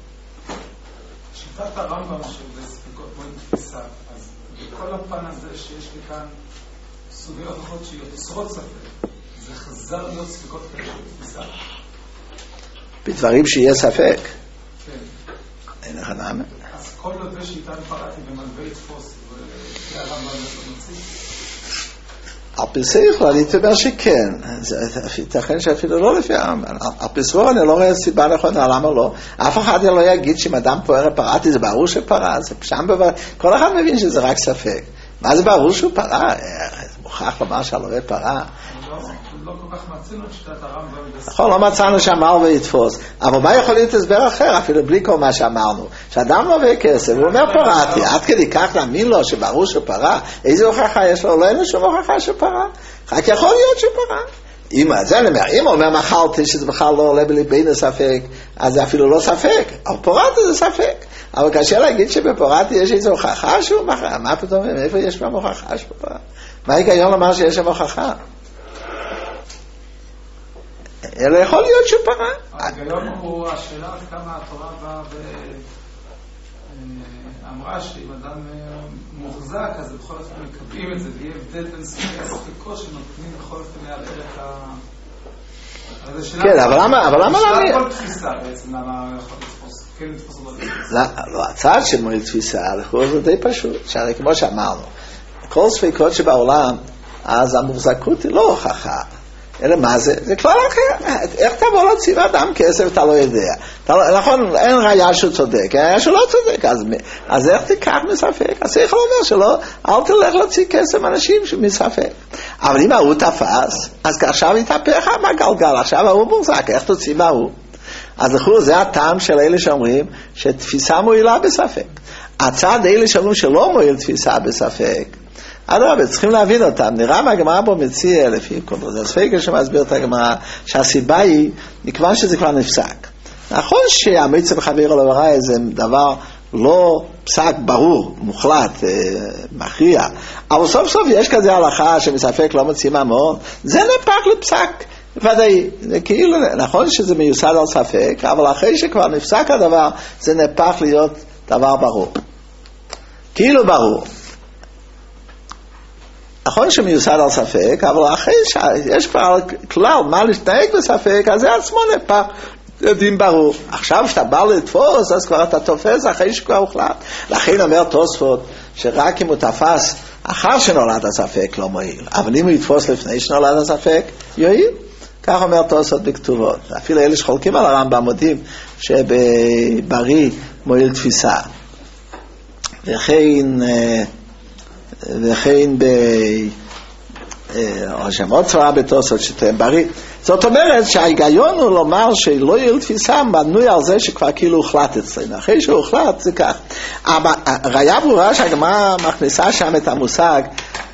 [SPEAKER 4] שיטת הרמב"ם של ספקות מועיל תפיסה, אז בכל הפן הזה שיש לי כאן סוגי הוכחות שיוצרות ספק, זה חזר להיות ספקות כאלה של תפיסה.
[SPEAKER 1] בדברים שיהיה ספק.
[SPEAKER 4] כן.
[SPEAKER 1] אין לך נאמן.
[SPEAKER 4] אז כל לווה שאיתן פרעתי במלווה יתפוס, ולפי הרמב"ם לא נוציא?
[SPEAKER 1] על פסח, אני אומר שכן. ייתכן שאפילו לא לפי הרמב"ם. על פסח אני לא רואה סיבה נכונה, למה לא? אף אחד לא יגיד שאם אדם פוער פרעתי, זה ברור שפרע, זה שם כל אחד מבין שזה רק ספק. מה זה ברור שהוא פרע? זה מוכרח לומר שהלווה פרע.
[SPEAKER 4] לא כל כך מצאנו את שיטת הרמב"ם.
[SPEAKER 1] נכון, לא מצאנו שאמר ויתפוס. אבל מה יכול להיות הסבר אחר, אפילו בלי כל מה שאמרנו? שאדם לווה כסף, הוא אומר פרעתי, עד כדי כך להאמין לו שברור שפרע, איזה הוכחה יש לו? לא אין לו שום הוכחה שפרע. רק יכול להיות שפרע. אם הוא אומר מחלתי שזה בכלל לא עולה בליבנו ספק, אז זה אפילו לא ספק. אבל פרעתי זה ספק. אבל קשה להגיד שבפרעתי יש איזו הוכחה שהוא מחר. מה פתאום, איפה יש שם הוכחה שפרע? מה ההיגיון לומר שיש שם הוכחה? אלא יכול להיות שהוא פרע.
[SPEAKER 4] ההיגיון הוא השאלה עד כמה התורה באה ואמרה שאם אדם מוחזק, אז בכל אופן מקבלים את זה, ויהיה הבדל בין סוגי הספקות שנותנים בכל אופן להעביר את ה...
[SPEAKER 1] כן, אבל למה
[SPEAKER 4] שאלה כל תפיסה בעצם, למה יכול לתפוס, כן לתפוס אותו בתפיסה?
[SPEAKER 1] לא, הצעד של מועיל תפיסה, זה די פשוט, שהרי כמו שאמרנו, כל ספקות שבעולם, אז המוחזקות היא לא הוכחה. אלא מה זה? זה כבר אחר. איך תבוא להוציא לאדם כסף אתה לא יודע. נכון, אין ראיה שהוא צודק, ראיה שהוא לא צודק, אז איך תיקח מספק? אז איך אומר שלא, אל תלך להוציא כסף אנשים מספק. אבל אם ההוא תפס, אז עכשיו יתהפך מהגלגל, עכשיו ההוא מוחזק, איך תוציא מההוא? אז זה הטעם של אלה שאומרים שתפיסה מועילה בספק. הצד אלה שאומרים שלא מועיל תפיסה בספק, אדרבה, צריכים להבין אותם. נראה מה הגמרא פה מציע, לפי כל זה ספקה שמסביר את הגמרא, שהסיבה היא, מכיוון שזה כבר נפסק. נכון שהמצווה בחביר על עבירה זה דבר לא פסק ברור, מוחלט, מכריע, אבל סוף סוף יש כזה הלכה שמספק לא מוציא מהמון, זה נפח לפסק ודאי. זה כאילו, נכון שזה מיוסד על ספק, אבל אחרי שכבר נפסק הדבר, זה נפח להיות דבר ברור. כאילו ברור. נכון שמיוסד על ספק, אבל אחרי שיש כבר כלל מה להתנהג בספק, אז זה עצמו נפח, זה דין ברור. עכשיו שאתה בא לתפוס, אז כבר אתה תופס אחרי שכבר הוחלט. לכן אומר תוספות, שרק אם הוא תפס אחר שנולד הספק לא מועיל, אבל אם הוא יתפוס לפני שנולד הספק, יועיל. כך אומר תוספות בכתובות. אפילו אלה שחולקים על הרמב"ם מודים שבבריא מועיל תפיסה. וכן או שמות צורה בתוספות שתהם בריא. זאת אומרת שההיגיון הוא לומר שלא יהיה תפיסה מנוי על זה שכבר כאילו הוחלט אצלנו. אחרי שהוא הוחלט זה כך. אבל ראיה ברורה שהגמרא מכניסה שם את המושג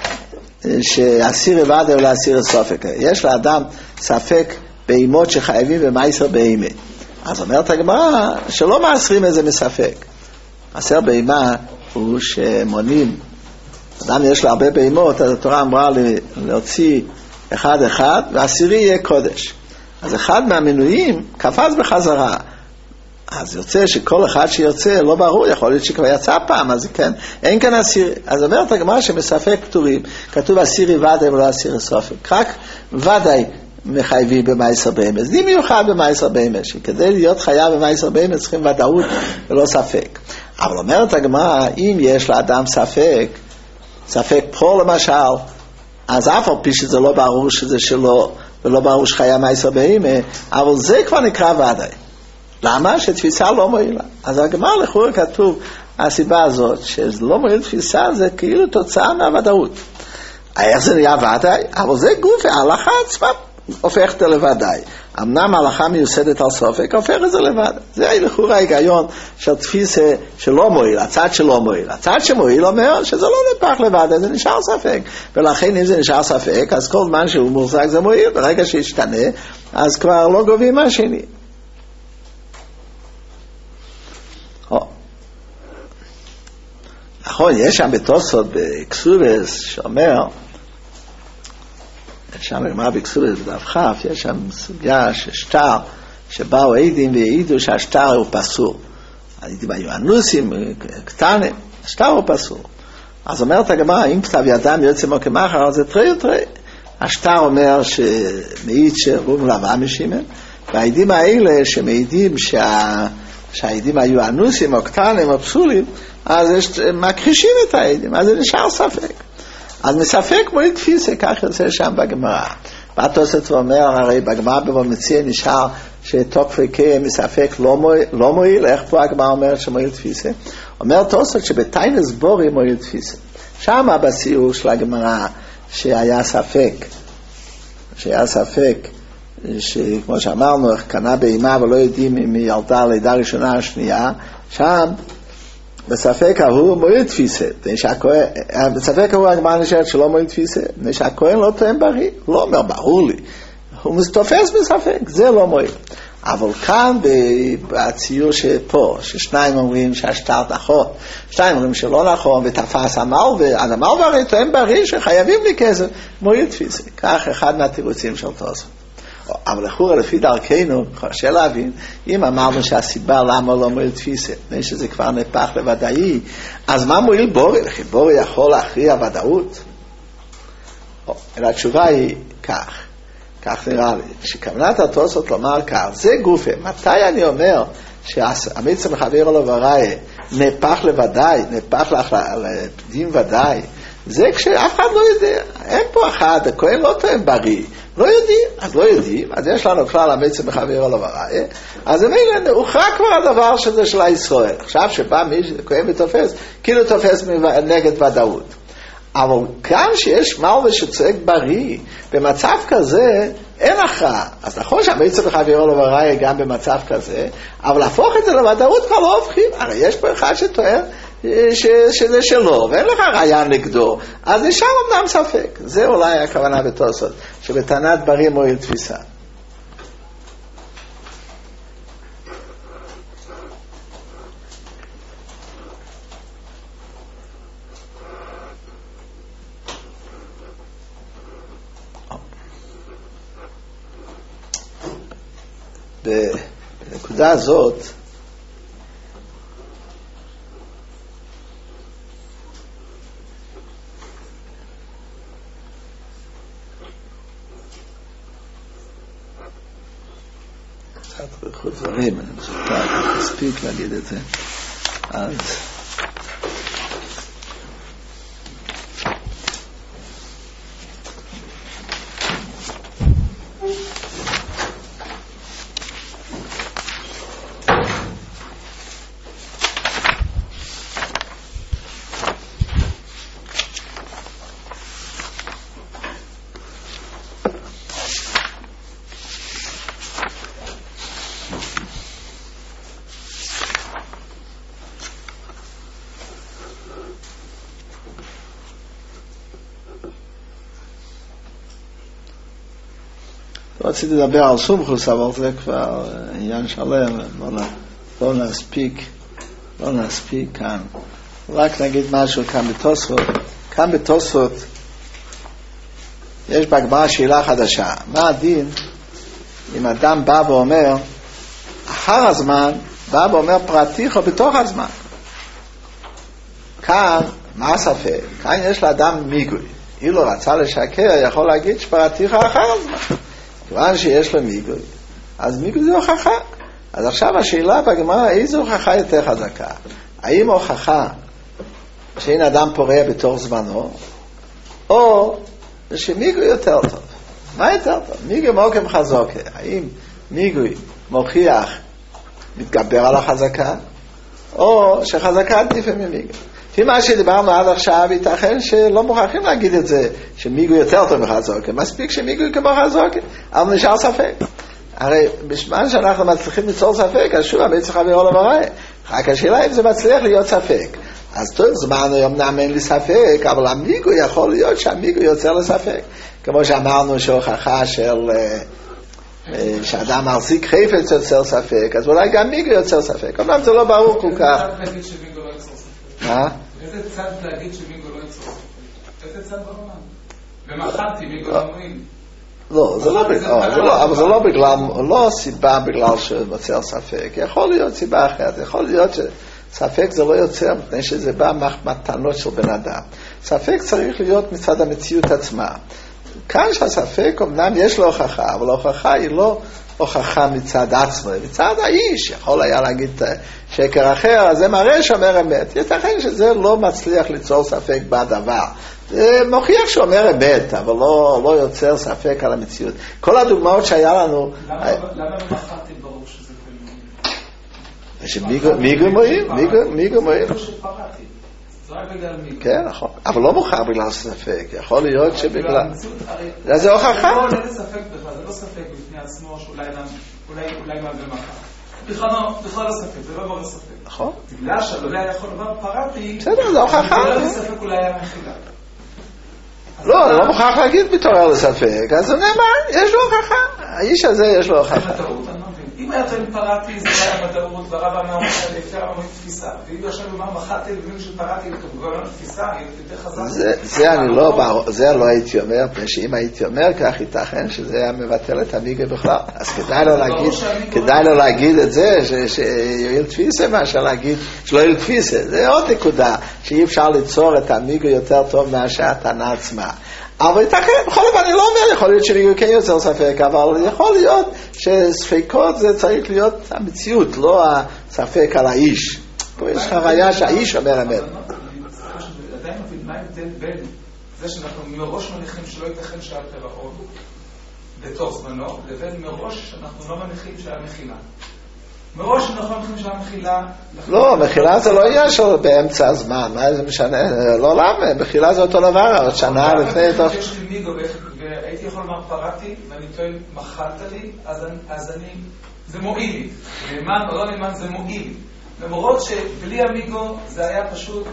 [SPEAKER 1] שאסיר יבד או לאסיר ספק. יש לאדם ספק באימות שחייבים במייסר באימת. אז אומרת הגמרא שלא מאסרים איזה מספק. אסר באימה הוא שמונים אדם יש לו הרבה בהמות, אז התורה אמרה להוציא אחד והעשירי יהיה קודש. אז אחד מהמנויים קפץ בחזרה. אז יוצא שכל אחד שיוצא לא ברור, יכול להיות שכבר יצא פעם, אז כן, אין כאן עשירי. אז אומרת הגמרא שמספק פטורים, כתוב עשירי ודאי ולא עשירי ספק. רק ודאי מחייבים במייסר באמץ. דין מיוחד במייסר באמץ, שכדי להיות חייב במייסר באמץ צריכים ודאות ולא ספק. אבל אומרת הגמרא, אם יש לאדם ספק, ספק פה למשל, אז אף על פי שזה לא ברור שזה שלו, ולא ברור שחיה מייסר בהימה, אבל זה כבר נקרא ודאי. למה? שתפיסה לא מועילה. אז הגמרא לכאורה כתוב, הסיבה הזאת, שלא מועיל תפיסה זה כאילו תוצאה מהוודאות. איך זה נהיה ודאי? אבל זה גוף, ההלכה עצמה הופכת לוודאי. אמנם ההלכה מיוסדת על סופק, הופך את זה לבד. זה לכאורה ההיגיון של תפיסה שלא מועיל, הצד שלא מועיל. הצד שמועיל אומר שזה לא נפח לבד, זה נשאר ספק. ולכן אם זה נשאר ספק, אז כל זמן שהוא מוחזק זה מועיל. ברגע שישתנה, אז כבר לא גובים מהשני. נכון, יש שם בתוספות בקסובס שאומר, יש שם מה בקסובס בדף כ', יש שם סוגיה ששטר, שבאו עדים והעידו שהשטר הוא פסול. העדים היו אנוסים, קטנים, השטר הוא פסול. אז אומרת הגמרא, אם כתב ידם יוצא מו כמחר, אז זה תראי ותראי. השטר אומר שמעיד שרום לבא משימן, והעדים האלה שמעידים שהעדים היו אנוסים או קטנים או פסולים, אז מכחישים את העדים, אז זה נשאר ספק. אז מספק מועיל תפיסה, כך יוצא שם בגמרא. בתוספות ואומר, הרי בגמרא במציע נשאר שתוקפי קיים מספק לא מועיל, איך פה הגמרא אומרת שמועיל תפיסה? אומר תוספות שבתיינס בורי מועיל תפיסה. שם בסיור של הגמרא שהיה ספק, שכמו שאמרנו, איך קנה באימה ולא יודעים אם היא ילדה לידה ראשונה או שנייה, שם בספק ההוא מועיל תפיסה. בספק ההוא הגמרא נשארת שלא מועיל תפיסה, שהכהן לא טוען בריא, לא אומר ברור לי, הוא תופס בספק, זה לא מועיל. אבל כאן בציור שפה, ששניים אומרים שהשטר נכון, שניים אומרים שלא נכון, ותפס המלווה, אז המלווה הרי טוען בריא שחייבים לי כסף, מועיל תפיסה. כך אחד מהתירוצים של תוספות. אבל לכאורה לפי דרכנו, קשה להבין, אם אמרנו שהסיבה למה לא מועיל תפיסה, לפני שזה כבר נפח לוודאי, אז מה מועיל בורי? לכן בורי יכול להכריע ודאות? אלא התשובה היא כך נראה לי, שכוונת התוספות לומר כך, זה גופה, מתי אני אומר שהמצווה מחבר עליו וראי נפח לוודאי, נפח לפדים ודאי, זה כשאף אחד לא יודע, אין פה אחד, הכהן לא טוען בריא, לא יודעים, אז יש לנו כלל המצווה מחבר עליו וראי, אז זה הוכרע כבר הדבר שזה של הישראל. עכשיו שבא מישהו, כהן ותופס, כאילו תופס נגד ודאות. אבל גם שיש מלווה שצועק בריא, במצב כזה אין הכרעה. אז נכון שהמצווה מחבר עליו וראי גם במצב כזה, אבל להפוך את זה לוודאות כבר לא הופכים. הרי יש פה אחד שטוען שזה שלו, ואין לך ראיה נגדו, אז נשאר אמנם ספק. זה אולי הכוונה בתוספות, שבטענת בריא מועיל תפיסה. בנקודה הזאת ברכות דברים, אני חושב תספיק להגיד את זה. אז רציתי לדבר על סומכוס, אבל זה כבר עניין שלם, לא נספיק כאן. רק נגיד משהו כאן בתוספות. כאן בתוספות יש בגמרא שאלה חדשה. מה הדין אם אדם בא ואומר אחר הזמן, בא ואומר פרטיך בתוך הזמן? כאן, מה הספק? כאן יש לאדם מיגוי. אילו רצה לשקר, יכול להגיד שפרטיך אחר הזמן. כיוון שיש לו מיגוי, אז מיגוי זה הוכחה. אז עכשיו השאלה בגמרא, איזו הוכחה יותר חזקה? האם הוכחה שאין אדם פורע בתור זמנו, או שמיגוי יותר טוב. מה יותר טוב? מיגוי מוקם חזוקה. האם מיגוי מוכיח מתגבר על החזקה, או שחזקה עדיפה ממיגוי. לפי מה שדיברנו עד עכשיו, ייתכן שלא מוכרחים להגיד את זה, שמיגוי יותר טוב מחזוקה. מספיק שמיגוי כמו חזוקה, אבל נשאר ספק. הרי בשמן שאנחנו מצליחים ליצור ספק, אז שוב, אני צריך להעביר עולם הרעי. רק השאלה אם זה מצליח להיות ספק. אז טוב, זמן אמנם אין לי ספק, אבל המיגוי יכול להיות שהמיגוי יוצר לספק. כמו שאמרנו שהוכחה של שאדם מחזיק חפץ יוצר ספק, אז אולי גם מיגוי יוצר ספק. אמנם זה לא ברור כל כך.
[SPEAKER 4] איזה צד להגיד שמיגוי לא יוצר ספק?
[SPEAKER 1] מה?
[SPEAKER 4] איזה צד להגיד שמיגוי לא יוצר ספק? איזה צד בעולם? במחלתי מיגוי לא מועיל.
[SPEAKER 1] לא, זה לא בגלל, לא סיבה בגלל שיוצר ספק. יכול להיות סיבה אחרת. יכול להיות שספק זה לא יוצר מפני שזה בא מתנות של בן אדם. ספק צריך להיות מצד המציאות עצמה. כאן שהספק אמנם יש לו הוכחה, אבל ההוכחה היא לא הוכחה מצד עצמו, מצד האיש. יכול היה להגיד שקר אחר, אז זה מראה שאומר אמת. ייתכן שזה לא מצליח ליצור ספק בדבר. זה מוכיח שאומר אמת, אבל לא יוצר ספק על המציאות. כל הדוגמאות שהיה לנו...
[SPEAKER 4] למה במחלתי ברור שזה
[SPEAKER 1] מיגו מועיל, מיגו מועיל.
[SPEAKER 4] זה רק בגלל מיגו.
[SPEAKER 1] כן, נכון. אבל לא מוכר בגלל ספק. יכול להיות שבגלל... זה הוכחה.
[SPEAKER 4] לא עולה ספק בכלל, זה לא ספק בפני עצמו שאולי מה במחר. בכלל לא ספק, זה לא ברור ספק.
[SPEAKER 1] נכון.
[SPEAKER 4] בגלל שהלולה יכול לומר פרעתי...
[SPEAKER 1] בסדר, זה הוכחה.
[SPEAKER 4] לא ספק אולי היה מחילה.
[SPEAKER 1] לא, אני לא מוכרח להגיד מתעורר לספק, אז הוא נאמן, יש לו הוכחה. האיש הזה יש לו הוכחה.
[SPEAKER 4] אם היה תן פרעתי, זה היה בדרות, ורב אמר, לפי הרב אמר תפיסה. ואם יושב ואומר, מחלתי לבינים של פרעתי, וכבר לא תפיסה, יותר חזק.
[SPEAKER 1] זה לא הייתי אומר, שאם הייתי אומר כך, ייתכן שזה היה מבטל את המיגה בכלל. אז כדאי לו להגיד את זה, שיועיל תפיסה, מאשר להגיד שלא יועיל תפיסה. זה עוד נקודה, שאי אפשר ליצור את המיגה יותר טוב מאשר הטענה עצמה. אבל ייתכן, בכל זאת אני לא אומר, יכול להיות שמיגוי כן יוצר ספק, אבל יכול להיות שספקות זה צריך להיות המציאות, לא הספק על האיש. פה יש חוויה שהאיש אומר אמת.
[SPEAKER 4] עדיין מבין מה ההבדל בין זה שאנחנו מראש מניחים שלא ייתכן שהיה פירעון בתוך זמנו, לבין מראש שאנחנו לא מניחים שהיה מחילה. מראש אנחנו לא מניחים שהיה מחילה...
[SPEAKER 1] לא, מחילה זה לא יהיה של באמצע הזמן, מה זה משנה? לא למה, מחילה זה אותו דבר, שנה לפני...
[SPEAKER 4] יש לי מיגו והייתי יכול לומר פרעתי, ואני טוען מחלת לי, אז אני... זה מועיל לי. נאמן או לא נאמן זה מועיל לי. למרות שבלי המיגו זה היה פשוט...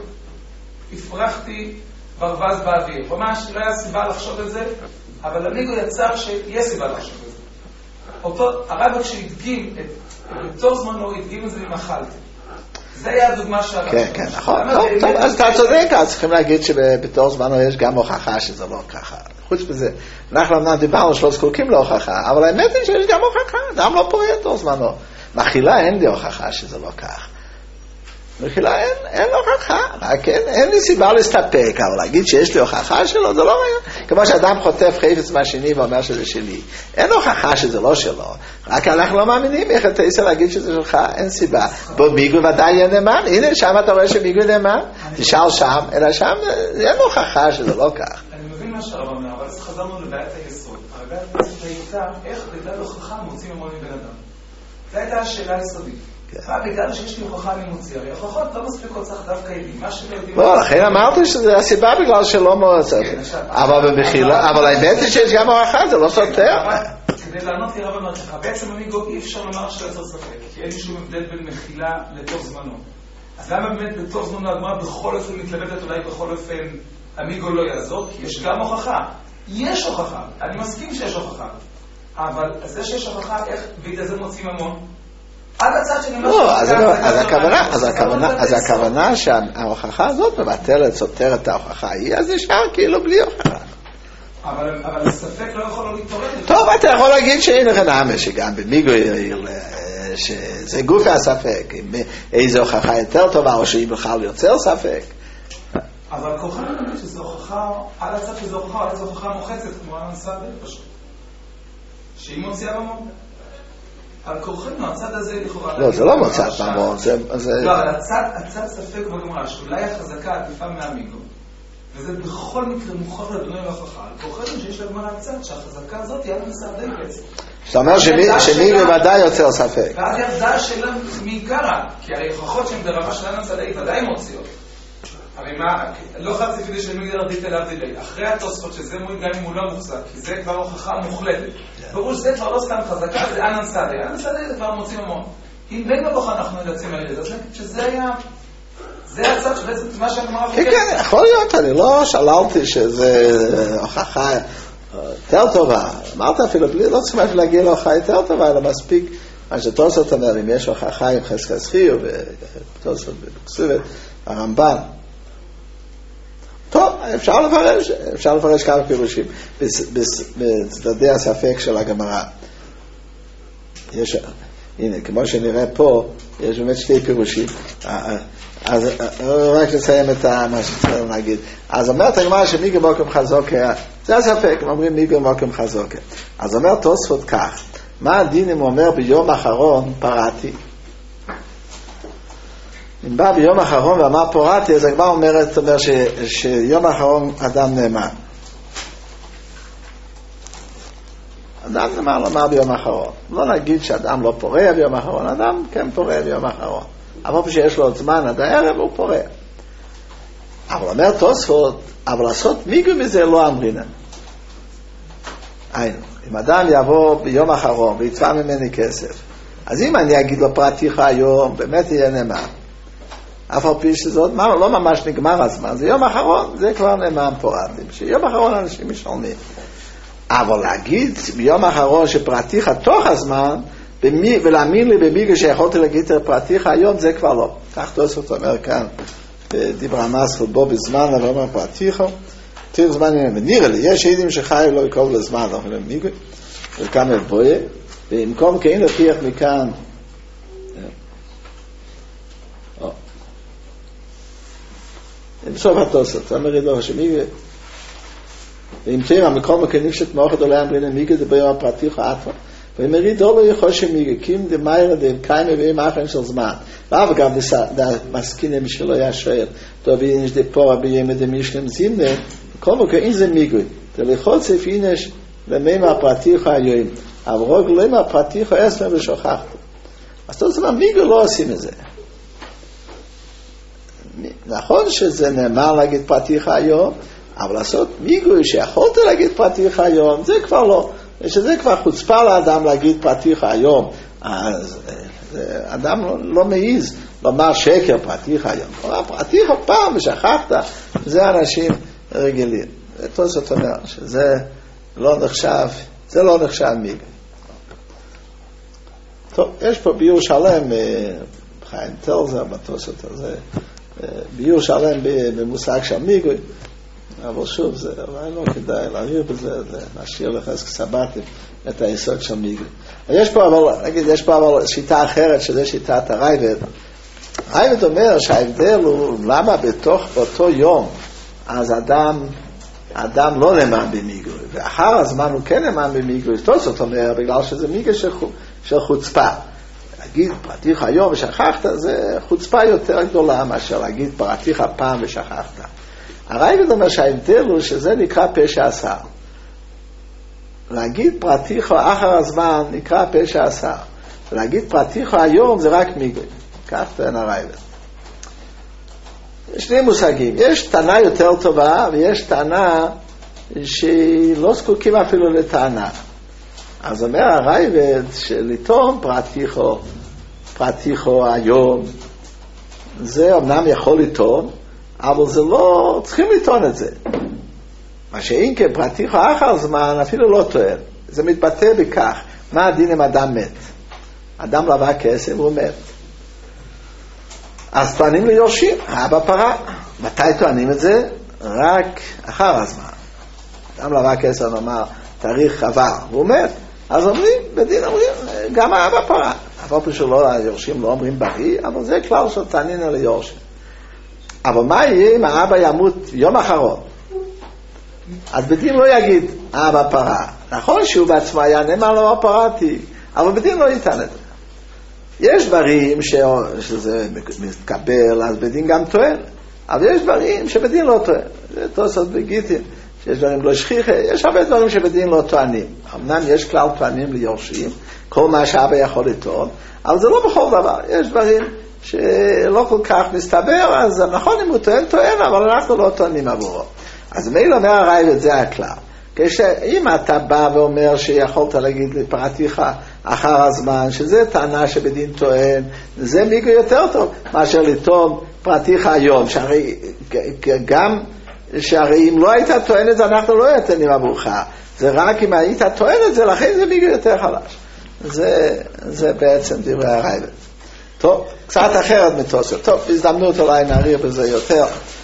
[SPEAKER 4] הפרחתי ברווז באוויר. ממש לא היה סיבה לחשוב את זה, אבל המיגו יצר שיש סיבה לחשוב את זה. אותו, הרב כשהדגים בתור זמנו, הדגים את זה ממחלתי. זה היה הדוגמה שהרב.
[SPEAKER 1] כן, כן, נכון. טוב, אז אתה צודק, אז צריכים להגיד שבתור זמנו יש גם הוכחה שזה לא ככה. חוץ מזה, אנחנו אמנם דיברנו שלא זקוקים להוכחה, אבל האמת היא שיש גם הוכחה, אדם לא פורע תור זמנו. מחילה אין לי הוכחה שזה לא כך. מחילה אין הוכחה, רק אין לי סיבה להסתפק, אבל להגיד שיש לי הוכחה שלו, זה לא רעיון. כמו שאדם חוטף חפץ מהשני ואומר שזה שלי. אין הוכחה שזה לא שלו, רק אנחנו לא מאמינים איך אתה עושה להגיד שזה שלך, אין סיבה. בו מיגוי ודאי יהיה נאמן, הנה שם אתה רואה שמיגוי נאמן, תשאל שם, אלא שם אין הוכחה שזה לא כך.
[SPEAKER 4] אני מבין מה שהרב אומר, אבל אז חזרנו לבעיית היסוד. הבעיית היסוד הייתה איך בגלל הוכחה מוצאים המון מבן אדם. זו הייתה השאלה היסודית. בגלל שיש לי הוכחה אני מוציא, הרי הוכחות לא מספיקות צריך דווקא יודעים, מה שלא יודעים...
[SPEAKER 1] לא, לכן אמרתי שזה הסיבה בגלל שלא מוצא. אבל במחילה, אבל האמת היא שיש גם הוכחה, זה לא סותר.
[SPEAKER 4] כדי לענות לי רב אמרת לך, בעצם המיגו אי אפשר לומר שלא יוצר ספק, כי אין לי שום הבדל בין מחילה לתוך זמנו. אז למה באמת בתוך זמנו הגמרא בכל אופן מתלבטת, אולי בכל אופן המיגו לא יעזור, כי יש גם הוכחה. יש הוכחה, אני מסכים שיש הוכחה. אבל זה שיש הוכחה, איך בגלל זה מוצאים המון?
[SPEAKER 1] לא, אז הכוונה שההוכחה הזאת מבטלת, סותרת את ההוכחה היא, אז נשאר כאילו בלי הוכחה.
[SPEAKER 4] אבל הספק לא יכול לא להתעורר.
[SPEAKER 1] טוב, אתה יכול להגיד שאין לך נאמה, שגם במיגו שזה גוף הספק, איזו הוכחה יותר טובה, או שהיא בכלל יוצר ספק.
[SPEAKER 4] אבל כוחה נגיד שזו הוכחה, על הצד שזו הוכחה, איזו הוכחה מוחצת, כמו הנסה פשוט. שהיא מוציאה במון. על כורחנו, הצד הזה לכאורה...
[SPEAKER 1] לא, זה לא מוצאת ממון,
[SPEAKER 4] לא, אבל הצד ספק בגמרא, שאולי החזקה עדיפה מהמיגו, וזה בכל מקרה מוכרח לבנוי והוכחה, על כורחנו שיש לגמרא הצד, שהחזקה הזאת יהיה למסע די בעצם.
[SPEAKER 1] זאת אומרת שמיגו ודאי יוצר ספק.
[SPEAKER 4] ואגב, דעה שלה מעיקרה, כי הרי הוכחות שהן ברמה שלנו מסעדי ודאי מוציאות. הרי מה, לא חצי כדי שלמיגו ירדית אליו דילי. אחרי התוספות שזה מועיל גם אם הוא לא מוחזק, כי זה כבר הוכחה מוחלטת. ברור שזה כבר לא סתם חזקה, זה אנן סעדי. אנן סעדי זה כבר מוצאים המון. אם בין בלוחה אנחנו נדצים על ידי, אז שזה היה... זה הצד שבעצם מה שהגמרא חוקרת.
[SPEAKER 1] כן, יכול להיות, אני לא שללתי שזה הוכחה יותר טובה. אמרת אפילו, לא צריכים אפילו להגיע להוכחה יותר טובה, אלא מספיק מה שתוספות אומר, אם יש הוכחה עם חזקת חיוב, ותוספות בכסובת, הרמב"ן. טוב, אפשר לפרש כמה פירושים בצדדי הספק של הגמרא. הנה, כמו שנראה פה, יש באמת שתי פירושים. אז רק לסיים את מה שצריך להגיד. אז אומרת הגמרא שמיגו מוקם חזוקה, זה הספק, הם אומרים מיגו מוקם חזוקה. אז אומר תוספות כך, מה הדין אם הוא אומר ביום האחרון פרעתי? אם בא ביום האחרון ואמר פרעתי, אז הגמרא אומרת שיום האחרון אדם נאמן. אדם נאמן לומר ביום האחרון. לא נגיד שאדם לא פורע ביום האחרון, אדם כן פורע ביום האחרון. אבל שיש לו עוד זמן עד הערב הוא פורע. אבל אומר תוספות, אבל לעשות מיגו מזה לא אמרינן. היינו, אם אדם יבוא ביום האחרון ויצבע ממני כסף, אז אם אני אגיד לו פרעתיך היום, באמת יהיה נאמן. אף על פי שזאת לא ממש נגמר הזמן, זה יום האחרון, זה כבר נאמן פורעתי. שיום האחרון אנשים משלמים. אבל להגיד ביום האחרון שפרעתיך תוך הזמן, ולהאמין לי במיגו שיכולתי להגיד את פרעתיך היום, זה כבר לא. כך תוספות אומר כאן, דיברה מספות בו בזמן, אבל אומר פרעתיך, תיר זמן, ונראה לי, יש עדים שחי לא יקרוב לזמן, אנחנו אומרים מיגו, וכאן מבויה, במקום כן להוכיח מכאן, בסוף התוספות, אומר לי שמיגו, ואם תראה, המקום הכניפשת מאוחד עולה אמרינן מיגו זה ביום הפרעתיך עטווה, ומריד לא יכול שמיגקים דמיירה דמקיים וביום האחרון של זמן. ואף גם מסכינים שלא היה שואל, טוב, יש דפורה ביום דמישלם זימנה, כל מקום אין זה מיגוי. דלכות סף אינש למימה הפרעתיך היום, אבל רק למימה הפרעתיך אסמא ושוכחת. אז זאת אומרת, מיגוי לא עושים את זה. נכון שזה נאמר להגיד פרעתיך היום, אבל לעשות מיגוי שיכולת להגיד פרעתיך היום, זה כבר לא. שזה כבר חוצפה לאדם להגיד פרעתיך היום, אז אדם לא מעיז לומר שקר פרעתיך היום. פרעתיך פעם ושכחת, זה אנשים רגילים. תוספות אומר שזה לא נחשב, זה לא נחשב מיגוי. טוב, יש פה ביור שלם, חיים תלזר בתוספות הזה, ביור שלם במושג של מיגוי, אבל שוב, זה אולי לא כדאי להעביר בזה, להשאיר לחזק סבתים את היסוד של מיגוי. יש פה אבל שיטה אחרת, שזה שיטת הרייבד. הרייבד אומר שההבדל הוא למה באותו יום, אז אדם לא נאמן במיגוי, ואחר הזמן הוא כן נאמן במיגוי. זאת אומרת, בגלל שזה מיגוי של חוצפה. להגיד פרעתיך היום ושכחת, זה חוצפה יותר גדולה מאשר להגיד פרעתיך פעם ושכחת. הרייבד אומר שההבדל הוא שזה נקרא פשע עשר. להגיד פרעתיך אחר הזמן נקרא פשע עשר. ולהגיד פרעתיך היום זה רק מיגוי. כך טוען הרייבד. יש שני מושגים. יש טענה יותר טובה ויש טענה שלא זקוקים אפילו לטענה. אז אומר הרייבד שלטעון פרעתיך היום זה אמנם יכול לטעון, אבל זה לא, צריכים לטעון את זה. מה שאין כפרעתיך אחר זמן אפילו לא טוען. זה מתבטא בכך. מה הדין אם אדם מת? אדם לווה כסף והוא מת. אז טוענים ליורשים, אבא פרע. מתי טוענים את זה? רק אחר הזמן. אדם לווה כסף נאמר, תאריך עבר, והוא מת. אז אומרים, בדין אומרים, גם האבא פרע. אבל פשוט לא, היורשים לא אומרים בריא, אבל זה כלל שטוענים ליורשים. אבל מה יהיה אם האבא ימות יום אחרון? אז בדין לא יגיד, האבא פרע. נכון שהוא בעצמו היה נאמר לו פרעתי, אבל בדין לא ניתן את זה. יש דברים שזה מתקבל, אז בדין גם טוען, אבל יש דברים שבדין לא טוען. זה תוספות בגיטין, שיש דברים לא שכיחה, יש הרבה דברים שבדין לא טוענים. אמנם יש כלל טוענים ליורשים, כל מה שאבא יכול לטעון, אבל זה לא בכל דבר. יש דברים שלא כל כך מסתבר, אז נכון אם הוא טוען, אבל אנחנו לא טוענים עבורו. אז מילא אומר הרייבד, זה הכלל. אם אתה בא ואומר שיכולת להגיד לפרעתיך אחר הזמן, שזה טענה שבדין טוען, זה מיגו יותר טוב מאשר לטעון פרעתיך היום, שהרי אם לא היית טוען את זה, אנחנו לא יתנים עבורך. זה רק אם היית טוען את זה, לכן זה מיגו יותר חלש. זה בעצם דברי הרייבד. טוב, קצת אחרת מתוספות. טוב, בהזדמנות אולי נעריך בזה יותר.